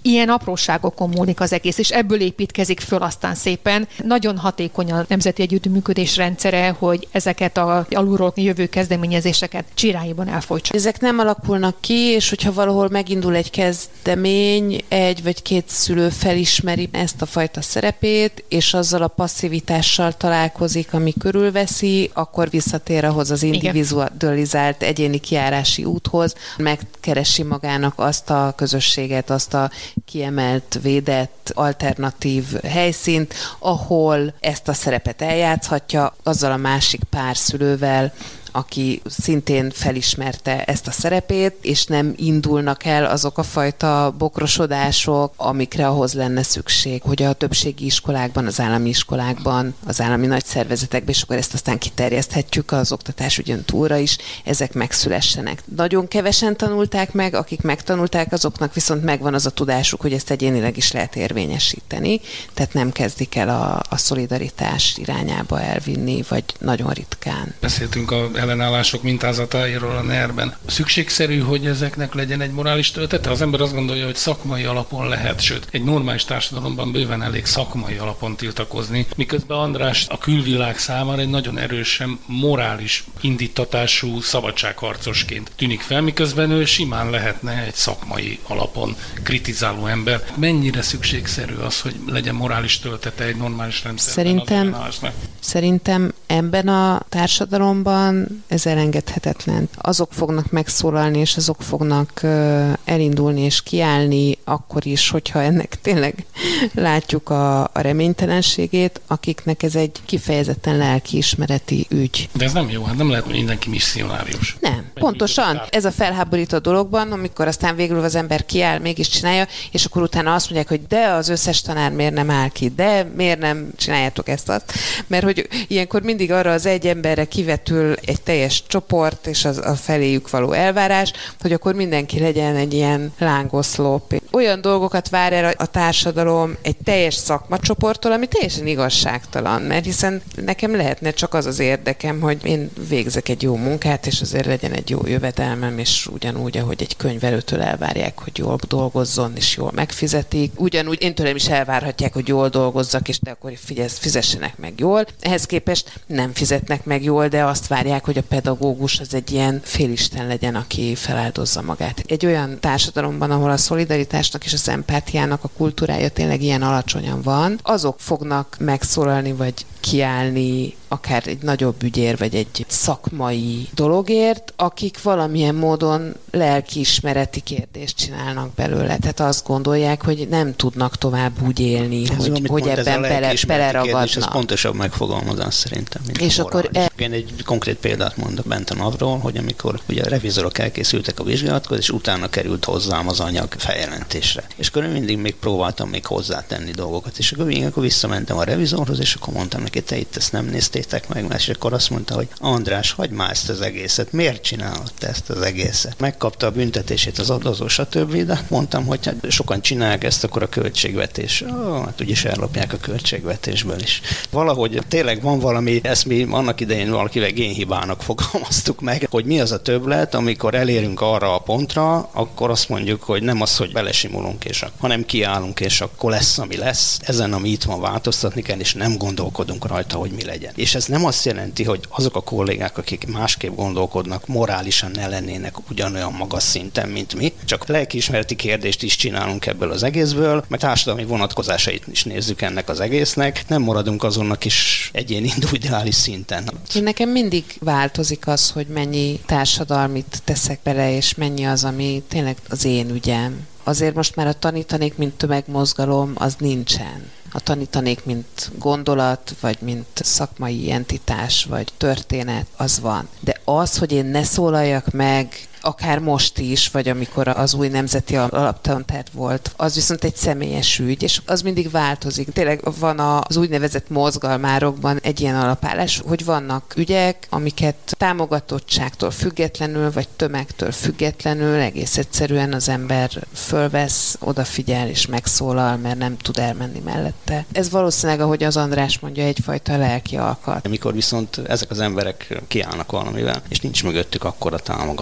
Speaker 7: Ilyen apróságokon múlik az egész, és ebből építkezik föl aztán szépen. Nagyon hatékony a nemzeti együttműködés rendszere, hogy ezeket a alulról jövő kezdeményezéseket csiráiban elfolytsa.
Speaker 5: Ezek nem alakulnak ki, és hogyha valahol megindul egy kezdemény, egy vagy két szülő felismeri ezt a fajta szerepét, és azzal a passzivitással találkozik, ami körülveszi, akkor visszatér ahhoz az individualizált egyéni kijárási úthoz, megkeresi magának azt a közösséget, azt a kiemelt, védett, alternatív helyszínt, ahol ezt a szerepet eljátszhatja azzal a másik pár szülővel, aki szintén felismerte ezt a szerepét, és nem indulnak el azok a fajta bokrosodások, amikre ahhoz lenne szükség, hogy a többségi iskolákban, az állami iskolákban, az állami nagy szervezetekben, és akkor ezt aztán kiterjeszthetjük az oktatásügyön túlra is, ezek megszülessenek. Nagyon kevesen tanulták meg, akik megtanulták, azoknak viszont megvan az a tudásuk, hogy ezt egyénileg is lehet érvényesíteni, tehát nem kezdik el a szolidaritás irányába elvinni, vagy nagyon ritkán.
Speaker 3: Beszéltünk a ellenállások mintázatairól a NER-ben. Szükségszerű, hogy ezeknek legyen egy morális töltete? Az ember azt gondolja, hogy szakmai alapon lehet, sőt, egy normális társadalomban bőven elég szakmai alapon tiltakozni, miközben András a külvilág számára egy nagyon erősen morális indítatású szabadságharcosként tűnik fel, miközben ő simán lehetne egy szakmai alapon kritizáló ember. Mennyire szükségszerű az, hogy legyen morális töltete egy normális rendszerben?
Speaker 5: Szerintem ebben a társadalomban ez elengedhetetlen. Azok fognak megszólalni, és azok fognak elindulni és kiállni akkor is, hogyha ennek tényleg látjuk a reménytelenségét, akiknek ez egy kifejezetten lelkiismereti ügy.
Speaker 3: De ez nem jó, hát nem lehet, hogy mindenki misszionárius.
Speaker 5: Nem, pontosan. Ez a felháborító dologban, amikor aztán végül az ember kiáll, mégis csinálja, és akkor utána azt mondják, hogy de az összes tanár miért nem áll ki, de miért nem csináljátok ezt-azt, mert hogy ilyenkor mindig arra az egy emberre kivetül egy teljes csoport, és az a feléjük való elvárás, hogy akkor mindenki legyen egy ilyen lángoszlop. Olyan dolgokat vár el a társadalom egy teljes szakmacsoporttól, ami teljesen igazságtalan, mert hiszen nekem lehetne csak az érdekem, hogy én végzek egy jó munkát, és azért legyen egy jó jövedelmem, és ugyanúgy, ahogy egy könyvelőtől elvárják, hogy jól dolgozzon, és jól megfizetik. Ugyanúgy én tőlem is elvárhatják, hogy jól dolgozzak, és de akkor fizessenek meg jól. Ehhez képest nem fizetnek meg jól, de azt várják, hogy a pedagógus az egy ilyen félisten legyen, aki feláldozza magát. Egy olyan társadalomban, ahol a szolidaritásnak és az empátiának a kultúrája tényleg ilyen alacsonyan van, azok fognak megszólalni, vagy kiállni akár egy nagyobb ügyért, vagy egy szakmai dologért, akik valamilyen módon lelkiismereti kérdést csinálnak belőle. Tehát azt gondolják, hogy nem tudnak tovább úgy élni, hogy ebben beleragadnak.
Speaker 6: Ez pontosabb megfogalmazás szerintem.
Speaker 5: És akkor
Speaker 6: én egy konkrét példát mondok Benten avról, hogy amikor ugye a revizorok elkészültek a vizsgálathoz, és utána került hozzám az anyag feljelentésre. És akkor mindig még próbáltam még hozzátenni dolgokat. És akkor visszamentem a revizorhoz, és akkor mondtam neki, te itt ezt nem néztétek meg, és akkor azt mondta, hogy András, hagyd már ezt az egészet, miért csinálod te ezt az egészet? Megkapta a büntetését az adózó, stb., de mondtam, hogy hát sokan csinálják ezt, akkor a költségvetés. Hát úgyis ellopják a költségvetésből is. Valahogy tényleg van valami, ezt mi annak idején valakivel génhibának fogalmaztuk meg, hogy mi az a többlet, amikor elérünk arra a pontra, akkor azt mondjuk, hogy nem az, hogy belesimulunk, hanem kiállunk, és akkor lesz, ami lesz. Ezen, ami itt van, változtatni kell, és nem gondolkodunk rajta, hogy mi legyen. És ez nem azt jelenti, hogy azok a kollégák, akik másképp gondolkodnak, morálisan ne lennének ugyanolyan magas szinten, mint mi, csak lelkiismereti kérdést is csinálunk ebből az egészből, meg társadalmi vonatkozásait is nézzük ennek az egésznek, nem maradunk azon a kis egyéni individuális szinten.
Speaker 5: Nekem mindig változik az, hogy mennyi társadalmit teszek bele, és mennyi az, ami tényleg az én ügyem. Azért most már a tanítanék, mint tömegmozgalom, az nincsen. A tanítanék, mint gondolat, vagy mint szakmai entitás, vagy történet, az van. De az, hogy én ne szólaljak meg, akár most is, vagy amikor az új nemzeti alaptantárgy volt, az viszont egy személyes ügy, és az mindig változik. Tényleg van az úgynevezett mozgalmárokban egy ilyen alapállás, hogy vannak ügyek, amiket támogatottságtól függetlenül, vagy tömegtől függetlenül egész egyszerűen az ember fölvesz, odafigyel és megszólal, mert nem tud elmenni mellette. Ez valószínűleg, ahogy az András mondja, egyfajta lelki alkat.
Speaker 6: Amikor viszont ezek az emberek kiállnak valamivel, és nincs mögöttük akkora támogatás,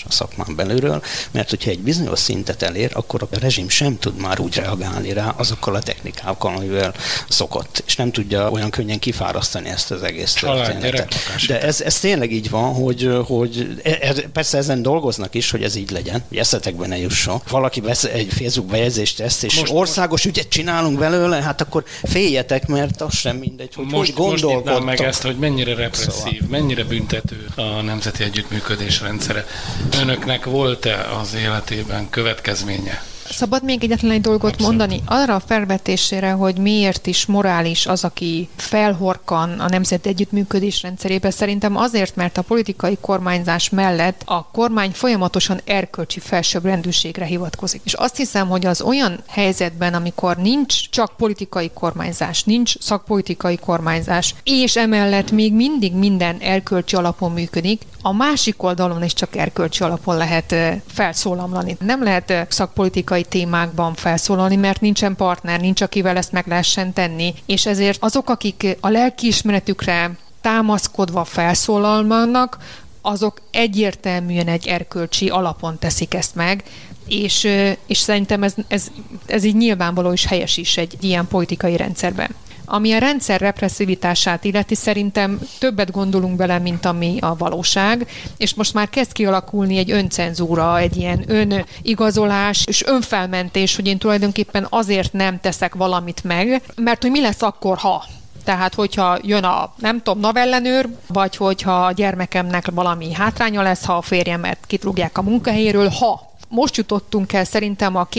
Speaker 6: a szakmán belülről, mert hogyha egy bizonyos szintet elér, akkor a rezsim sem tud már úgy reagálni rá azokkal a technikákkal, amivel szokott, és nem tudja olyan könnyen kifárasztani ezt az egész történetet. De ez tényleg így van, hogy persze ezen dolgoznak is, hogy ez így legyen, hogy eszetekben ne jusson. Valaki vesz egy Facebook bejegyzést tesz, és országos ügyet csinálunk belőle, hát akkor féljetek, mert az sem mindegy, hogy gondolkodtak.
Speaker 3: Most meg ezt, hogy mennyire represszív, mennyire büntető a nemzeti együttműködés rendszere. Önöknek volt-e az életében következménye?
Speaker 7: Szabad még egyetlen egy dolgot mondani? Arra a felvetésére, hogy miért is morális az, aki felhorkan a nemzeti együttműködés rendszerébe, szerintem azért, mert a politikai kormányzás mellett a kormány folyamatosan erkölcsi felsőbbrendűségre hivatkozik. És azt hiszem, hogy az olyan helyzetben, amikor nincs csak politikai kormányzás, nincs szakpolitikai kormányzás, és emellett még mindig minden erkölcsi alapon működik, a másik oldalon is csak erkölcsi alapon lehet felszólalni. Nem lehet szakpolitikai témákban felszólalni, mert nincsen partner, nincs, akivel ezt meg lehessen tenni. És ezért azok, akik a lelkiismeretükre támaszkodva felszólalnak, azok egyértelműen egy erkölcsi alapon teszik ezt meg, és szerintem ez így nyilvánvaló és helyes is egy ilyen politikai rendszerben. Ami a rendszer represszivitását illeti, szerintem többet gondolunk bele, mint ami a valóság, és most már kezd kialakulni egy öncenzúra, egy ilyen önigazolás és önfelmentés, hogy én tulajdonképpen azért nem teszek valamit meg, mert hogy mi lesz akkor, ha... Tehát, hogyha jön a, nem tudom, navellenőr, vagy hogyha a gyermekemnek valami hátránya lesz, ha a férjemet kitrúgják a munkahelyéről, ha... Most jutottunk el szerintem a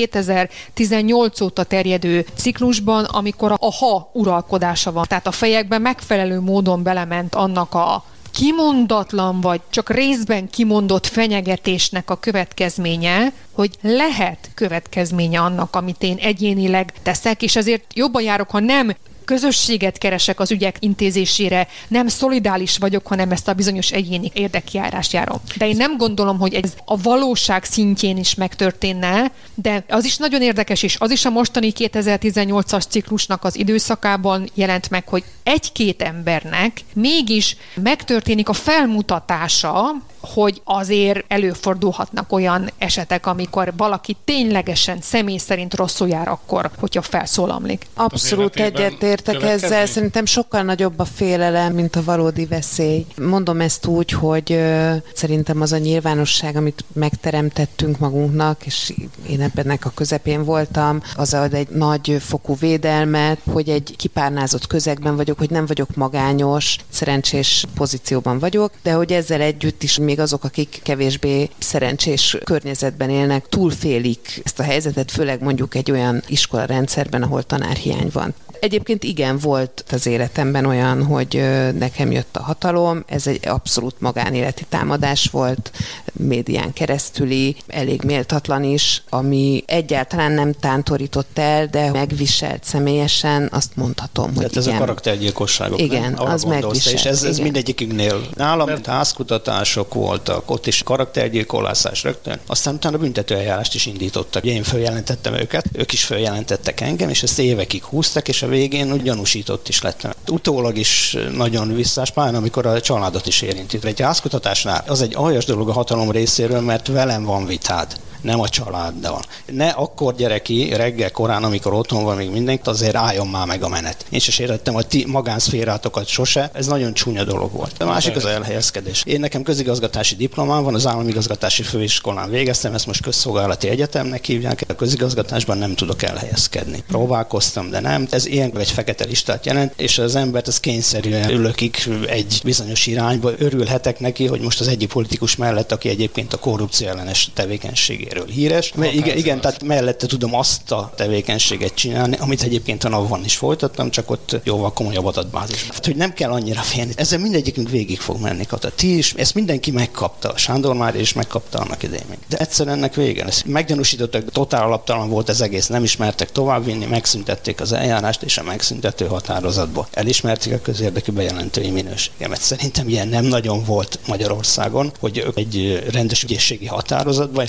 Speaker 7: 2018 óta terjedő ciklusban, amikor a ha uralkodása van. Tehát a fejekben megfelelő módon belement annak a kimondatlan, vagy csak részben kimondott fenyegetésnek a következménye, hogy lehet következménye annak, amit én egyénileg teszek, és ezért jobban járok, ha nem közösséget keresek az ügyek intézésére, nem szolidális vagyok, hanem ezt a bizonyos egyéni érdekjárást járom. De én nem gondolom, hogy ez a valóság szintjén is megtörténne, de az is nagyon érdekes, és az is a mostani 2018-as ciklusnak az időszakában jelent meg, hogy egy-két embernek mégis megtörténik a felmutatása, hogy azért előfordulhatnak olyan esetek, amikor valaki ténylegesen személy szerint rosszul jár akkor, hogyha felszólamlik.
Speaker 5: Abszolút egyetértek ezzel. Szerintem sokkal nagyobb a félelem, mint a valódi veszély. Mondom ezt úgy, hogy szerintem az a nyilvánosság, amit megteremtettünk magunknak, és én ebbennek a közepén voltam, az ad egy nagy fokú védelmet, hogy egy kipárnázott közegben vagyok, hogy nem vagyok magányos, szerencsés pozícióban vagyok, de hogy ezzel együtt is még azok, akik kevésbé szerencsés környezetben élnek, túlfélik ezt a helyzetet, főleg mondjuk egy olyan iskolarendszerben, ahol tanárhiány van. Egyébként igen, volt az életemben olyan, hogy nekem jött a hatalom, ez egy abszolút magánéleti támadás volt, médián keresztüli, elég méltatlan is, ami egyáltalán nem tántorított el, de megviselt személyesen, azt mondhatom, hogy
Speaker 6: ez a karaktergyilkosságok.
Speaker 5: Igen, az megviselt.
Speaker 6: És ez mindegyikünknél. Nálam házkutatások voltak, ott is karaktergyilkolásás rögtön. Aztán utána büntetőeljárást is indítottak. Én följelentettem őket, ők is följelentettek engem, és ezt évekig húztak, és a végén úgy gyanúsított is lettem. Utólag is nagyon visszás pályán, amikor a családot is érinti. Egy házkutatásnál az egy aljas dolog a hatalom részéről, mert velem van vitád, nem a családdal. Ne akkor gyere ki reggel korán, amikor otthon van még mindenki, azért álljon már meg a menet. Én sem sértettem a ti magánszférátokat sose, ez nagyon csúnya dolog volt. A másik az elhelyezkedés. Én nekem közigazgatási diplomám van, az államigazgatási főiskolán végeztem, ezt most közszolgálati egyetemnek hívják, a közigazgatásban nem tudok elhelyezkedni. Próbálkoztam, de nem. Ez ilyen egy fekete listát jelent, és az embert az kényszerűen ülökik egy bizonyos irányba. Örülhetek neki, hogy most az egyik politikus mellett, aki egyébként a korrupció ellenes tevékenységéről híres. Igen, tehát mellette tudom azt a tevékenységet csinálni, amit egyébként a NAV-ban is folytattam, csak ott jóval komolyabb adatbázis. Hát, hogy nem kell annyira félni. Ezzel mindegyikünk végig fog menni, Kata. Ti is, ezt mindenki megkapta. Sándor már is megkapta annak idején. De egyszer ennek vége lesz. Meggyanúsítottak, totál alaptalan volt ez egész, nem ismertek továbbvinni, megszüntették az eljárást, és a megszüntető határozatból elismerték a közérdekű bejelentői minőségemet. Szerintem ilyen nem nagyon volt Magyarországon, hogy egy rendes ügyészségi határozatban, és azt mondták,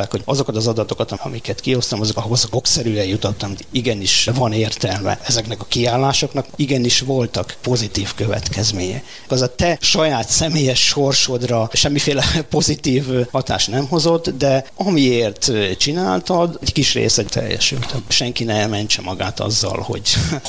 Speaker 6: mondták, hogy azokat az adatokat, amiket kiosztam, ahhoz okszerűen jutottam, igenis van értelme. Ezeknek a kiállásoknak igenis voltak pozitív következménye. Az a te saját személyes sorsodra semmiféle pozitív hatás nem hozott, de amiért csináltad, egy kis része teljesült. Senki ne mentse magát azzal, hogy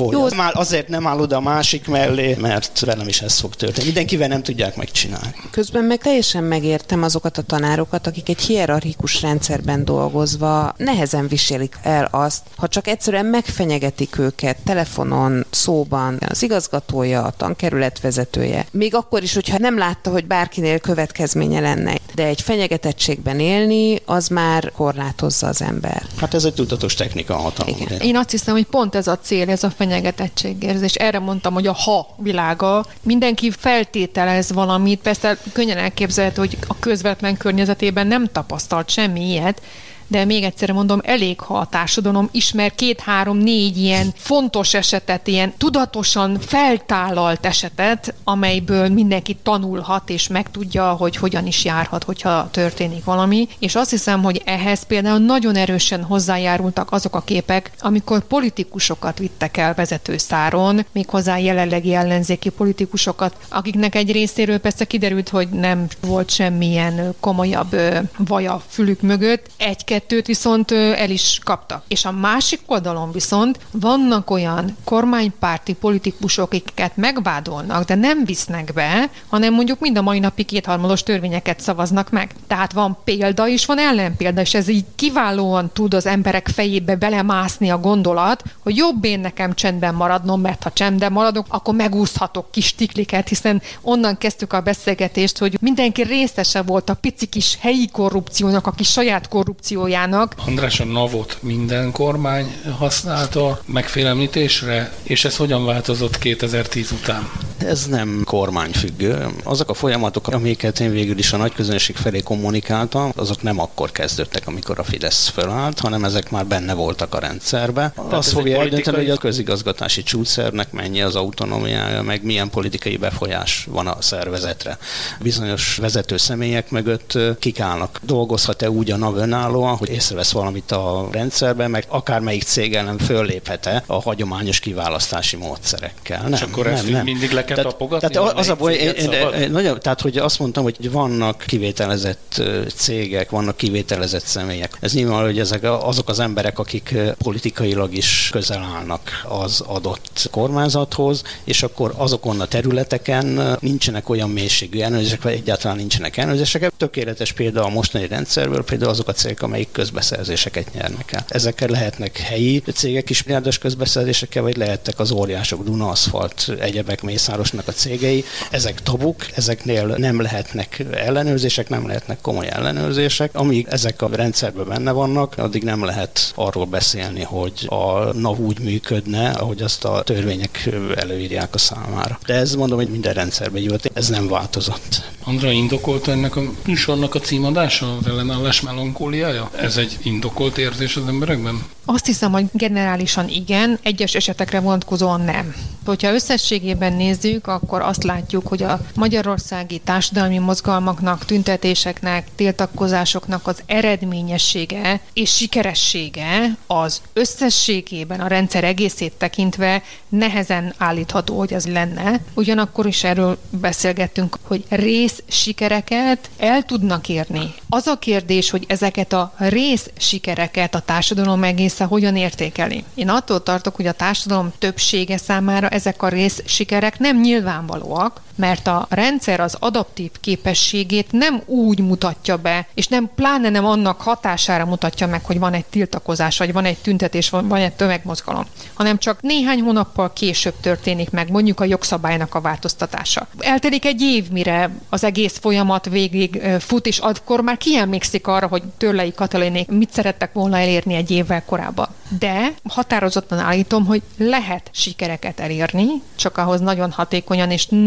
Speaker 6: azért nem áll oda a másik mellé, mert velem is ez fog történni. Mindenkivel nem tudják megcsinálni.
Speaker 5: Közben meg teljesen megértem azokat a tanárokat, akik egy hierarchikus rendszerben dolgozva nehezen viselik el azt, ha csak egyszerűen megfenyegetik őket telefonon, szóban, az igazgatója, a tankerület vezetője. Még akkor is, hogyha nem látta, hogy bárkinél következménye lenne. De egy fenyegetettségben élni, az már korlátozza az ember.
Speaker 6: Hát ez egy tudatos technika a hatalomban.
Speaker 7: Én azt hiszem, hogy pont ez a cél, ez a fenyegetettségérzés. Erre mondtam, hogy a ha világa. Mindenki feltételez valamit, persze könnyen elképzelhető, hogy a közvetlen környezetében nem tapasztalt semmi ilyet, de még egyszer mondom, elég, ha a társadalom ismer 2-3-4 ilyen fontos esetet, ilyen tudatosan feltállalt esetet, amelyből mindenki tanulhat, és megtudja, hogy hogyan is járhat, hogyha történik valami. És azt hiszem, hogy ehhez például nagyon erősen hozzájárultak azok a képek, amikor politikusokat vittek el vezetőszáron, méghozzá jelenlegi ellenzéki politikusokat, akiknek egy részéről persze kiderült, hogy nem volt semmilyen komolyabb vaj a fülük mögött, egy-kettőt viszont el is kaptak. És a másik oldalon viszont vannak olyan kormánypárti politikusok, akiket megvádolnak, de nem visznek be, hanem mondjuk mind a mai napi 2/3 törvényeket szavaznak meg. Tehát van példa és van ellenpélda, és ez így kiválóan tud az emberek fejébe belemászni a gondolat, hogy jobb én nekem csendben maradnom, mert ha csendben maradok, akkor megúszhatok kis tikliket, hiszen onnan kezdtük a beszélgetést, hogy mindenki részese volt a pici kis helyi korrupciónak, a kis saját korrupciójának.
Speaker 3: András, a NAV-ot minden kormány használta megfélemlítésre, és ez hogyan változott 2010 után?
Speaker 6: Ez nem kormányfüggő. Azok a folyamatok, amiket én végül is a nagy közönség felé kommunikáltam, azok nem akkor kezdődtek, amikor a Fidesz fölállt, hanem ezek már benne voltak a rendszerbe. Azt fogja eldönteni, hogy a közigazgatási csúcsszervnek mennyi az autonómiája, meg milyen politikai befolyás van a szervezetre. Bizonyos vezető személyek mögött kik állnak. Dolgozhat-e úgy a NAV önállóan, hogy észrevesz valamit a rendszerben, meg akármelyik cég ellen fölléphet-e a hagyományos kiválasztási módszerekkel. Nem,
Speaker 3: és akkor ezt mindig le kell tapogatni?
Speaker 6: Tehát az a baj, tehát hogy azt mondtam, hogy vannak kivételezett cégek, vannak kivételezett személyek. Ez nyilván, hogy ezek azok az emberek, akik politikailag is közel állnak az adott kormányzathoz, és akkor azokon a területeken nincsenek olyan mélységű ellenőrzések, vagy egyáltalán nincsenek ellenőrzések. Tökéletes példa a mostani rendszerből, például azok a cégek, amelyik közbeszerzéseket nyernek el. Ezekkel lehetnek helyi cégek is milliárdos közbeszerzésekkel, vagy lehettek az óriások, Duna Aszfalt, egyebek, Mészárosnak a cégei. Ezek tabuk, ezeknél nem lehetnek ellenőrzések, nem lehetnek komoly ellenőrzések. Amíg ezek a rendszerben benne vannak, addig nem lehet arról beszélni, hogy a NAV úgy működne, ahogy azt a törvények előírják a számára. De ez mondom, hogy minden rendszerben jó, ez nem változott.
Speaker 3: Andra, indokolt ennek a műsornak a címadása, az ellenállás melankóliája? Ez egy indokolt érzés az emberekben?
Speaker 7: Azt hiszem, hogy generálisan igen, egyes esetekre vonatkozóan nem. Hogyha összességében nézzük, akkor azt látjuk, hogy a magyarországi társadalmi mozgalmaknak, tüntetéseknek, tiltakozásoknak az eredményessége és sikeressége az összességében a rendszer egészét tekintve nehezen állítható, hogy ez lenne. Ugyanakkor is erről beszélgettünk, hogy rész sikereket el tudnak érni. Az a kérdés, hogy ezeket a rész sikereket a társadalom egészen hogyan értékeli. Én attól tartok, hogy a társadalom többsége számára ezek a rész sikerek nem nyilvánvalóak, mert a rendszer az adaptív képességét nem úgy mutatja be, és pláne nem annak hatására mutatja meg, hogy van egy tiltakozás, vagy van egy tüntetés, van egy tömegmozgalom, hanem csak néhány hónappal később történik meg mondjuk a jogszabálynak a változtatása. Eltelik egy év, mire az egész folyamat végig fut, és akkor már ki emlékszik arra, hogy Törlei Katalinék mit szerettek volna elérni egy évvel korábban. De határozottan állítom, hogy lehet sikereket elérni, csak ahhoz nagyon hatékonyan és nagyon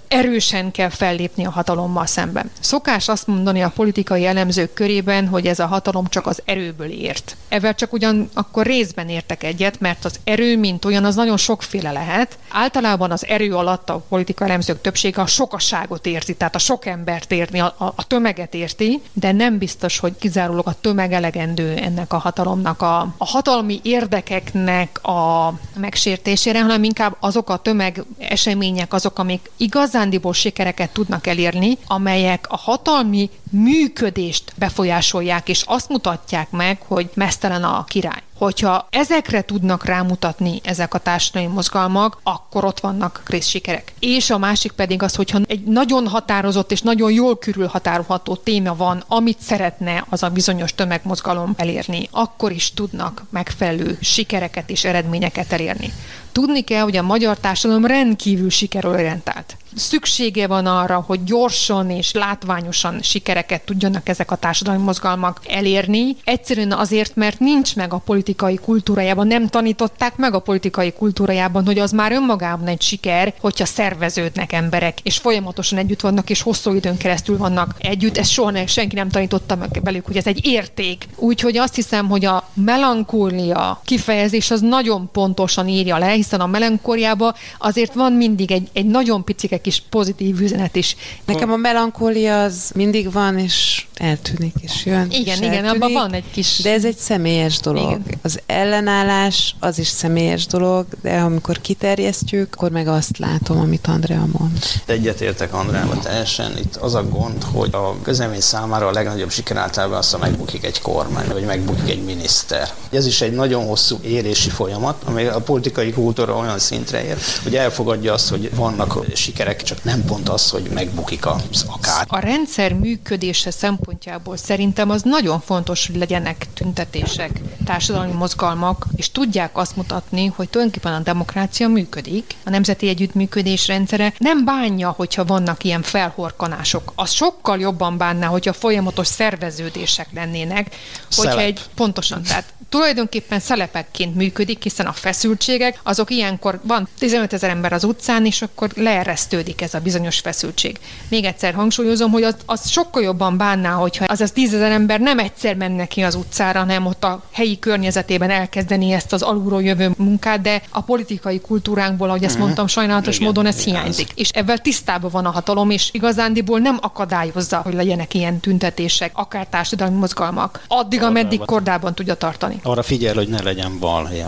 Speaker 7: erősen kell fellépni a hatalommal szemben. Szokás azt mondani a politikai elemzők körében, hogy ez a hatalom csak az erőből ért. Ezzel csak ugyan akkor részben értek egyet, mert az erő, mint olyan, az nagyon sokféle lehet. Általában az erő alatt a politikai elemzők többsége a sokaságot érti, tehát a sok embert érti, a tömeget érti, de nem biztos, hogy kizárólag a tömeg elegendő ennek a hatalomnak, a hatalmi érdekeknek a megsértésére, hanem inkább azok a tömeg események, azok, amik igazándiból sikereket tudnak elérni, amelyek a hatalmi működést befolyásolják, és azt mutatják meg, hogy meztelen a király. Hogyha ezekre tudnak rámutatni ezek a társadalmi mozgalmak, akkor ott vannak részsikerek. És a másik pedig az, hogyha egy nagyon határozott és nagyon jól körülhatárolható téma van, amit szeretne az a bizonyos tömegmozgalom elérni, akkor is tudnak megfelelő sikereket és eredményeket elérni. Tudni kell, hogy a magyar társadalom rendkívül sikerorientált. Szüksége van arra, hogy gyorsan és látványosan sikereket tudjanak ezek a társadalmi mozgalmak elérni. Egyszerűen azért, mert nincs meg a politikai kultúrájában, nem tanították meg a politikai kultúrájában, hogy az már önmagában egy siker, hogyha szerveződnek emberek, és folyamatosan együtt vannak, és hosszú időn keresztül vannak együtt. Ezt soha senki nem tanította meg velük, hogy ez egy érték. Úgyhogy azt hiszem, hogy a melankólia kifejezés az nagyon pontosan írja le, hiszen a melankóliában azért van mindig egy nagyon picike kis pozitív üzenet is.
Speaker 5: Nekem a melankólia az mindig van, és eltűnik, és jön.
Speaker 7: Igen, abban van egy kis...
Speaker 5: De ez egy személyes dolog. Igen. Az ellenállás az is személyes dolog, de amikor kiterjesztjük, akkor meg azt látom, amit Andrea mond.
Speaker 6: Egyetértek Andreával teljesen. Itt az a gond, hogy a közlemény számára a legnagyobb siker általában az, ha megbukik egy kormány, vagy megbukik egy miniszter. Ez is egy nagyon hosszú érési folyamat, amely a politikai kultúra olyan szintre ér, hogy elfogadja azt, hogy vannak sikerek, csak nem pont az, hogy megbukik az akár.
Speaker 7: A rendszer működése szempontjából szerintem az nagyon fontos, hogy legyenek tüntetések, társadalmi mozgalmak, és tudják azt mutatni, hogy tulajdonképpen a demokrácia működik, a nemzeti együttműködés rendszere nem bánja, hogyha vannak ilyen felhorkanások. Az sokkal jobban bánná, hogyha folyamatos szerveződések lennének, hogyha pontosan, tehát tulajdonképpen szelepekként működik, hiszen a feszültségek, azok ilyenkor van 15 000 ember az utcán, és akkor leeresztődik ez a bizonyos feszültség. Még egyszer hangsúlyozom, hogy az sokkal jobban bánná, hogyha az 10 000 ember nem egyszer menne ki az utcára, hanem ott a helyi környezetében elkezdeni ezt az alulról jövő munkát, de a politikai kultúránkból, ahogy ezt mondtam, sajnálatos módon ez hiányzik. És ebben tisztában van a hatalom, és igazándiból nem akadályozza, hogy legyenek ilyen tüntetések, akár társadalmi mozgalmak, addig, ameddig kordában tudja tartani.
Speaker 6: Arra figyel, hogy ne legyen balhé.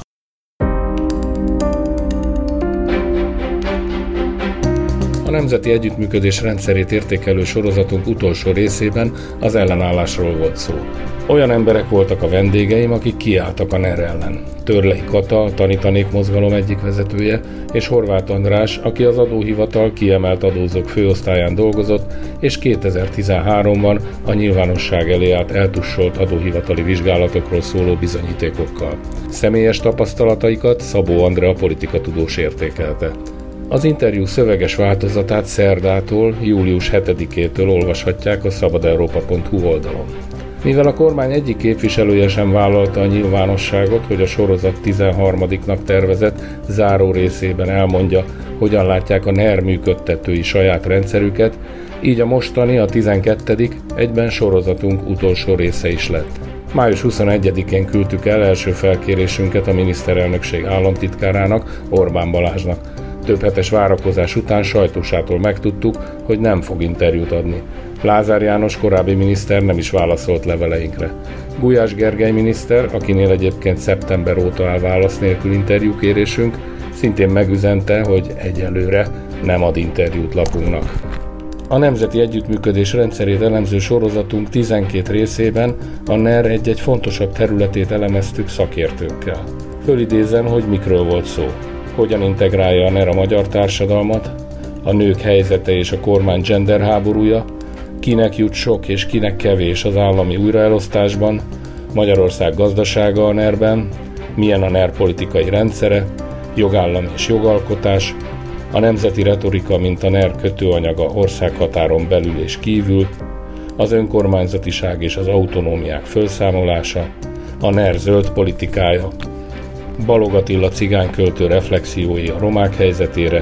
Speaker 3: A Nemzeti Együttműködés rendszerét értékelő sorozatunk utolsó részében az ellenállásról volt szó. Olyan emberek voltak a vendégeim, akik kiálltak a NER ellen. Törlei Kata, a Tanítanék mozgalom egyik vezetője, és Horváth András, aki az adóhivatal kiemelt adózók főosztályán dolgozott, és 2013-ban a nyilvánosság elé állt eltussolt adóhivatali vizsgálatokról szóló bizonyítékokkal. Személyes tapasztalataikat Szabó Andrea politikatudós értékelte. Az interjú szöveges változatát szerdától, július 7-től olvashatják a szabadeurópa.hu oldalon. Mivel a kormány egyik képviselője sem vállalta a nyilvánosságot, hogy a sorozat 13-nak tervezett záró részében elmondja, hogyan látják a NER működtetői saját rendszerüket, így a mostani, a 12. egyben sorozatunk utolsó része is lett. Május 21-én küldtük el első felkérésünket a miniszterelnökség államtitkárának, Orbán Balázsnak. Több hetes várakozás után sajtósától megtudtuk, hogy nem fog interjút adni. Lázár János korábbi miniszter nem is válaszolt leveleinkre. Gulyás Gergely miniszter, akinél egyébként szeptember óta áll válasz nélkül interjúkérésünk, szintén megüzente, hogy egyelőre nem ad interjút lapunknak. A Nemzeti Együttműködés rendszerét elemző sorozatunk 12 részében a NER egy-egy fontosabb területét elemeztük szakértőkkel. Fölidézem, hogy mikről volt szó. Hogyan integrálja a NER a magyar társadalmat, a nők helyzete és a kormány gender háborúja, kinek jut sok és kinek kevés az állami újraelosztásban, Magyarország gazdasága a NER-ben, milyen a NER politikai rendszere, jogállam és jogalkotás, a nemzeti retorika, mint a NER kötőanyaga országhatáron belül és kívül, az önkormányzatiság és az autonómiák felszámolása, a NER zöld politikája, Balogh Attila cigányköltő reflexiói a romák helyzetére,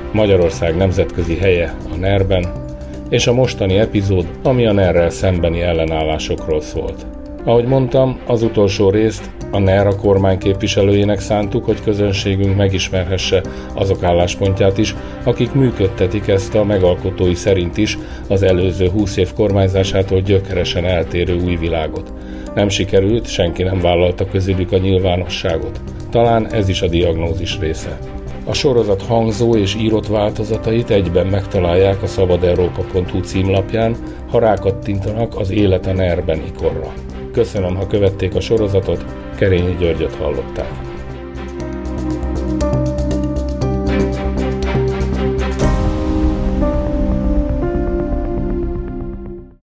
Speaker 3: Magyarország nemzetközi helye a NER-ben, és a mostani epizód, ami a NER-rel szembeni ellenállásokról szólt. Ahogy mondtam, az utolsó részt a NER a kormány képviselőjének szántuk, hogy közönségünk megismerhesse azok álláspontját is, akik működtetik ezt a megalkotói szerint is az előző 20 év kormányzásától gyökeresen eltérő új világot. Nem sikerült, senki nem vállalta közülük a nyilvánosságot. Talán ez is a diagnózis része. A sorozat hangzó és írott változatait egyben megtalálják a szabadeurópa.hu címlapján, ha rákattintanak az Élet a NER-ben ikonra. Köszönöm, ha követték a sorozatot, Kerényi Györgyöt hallották.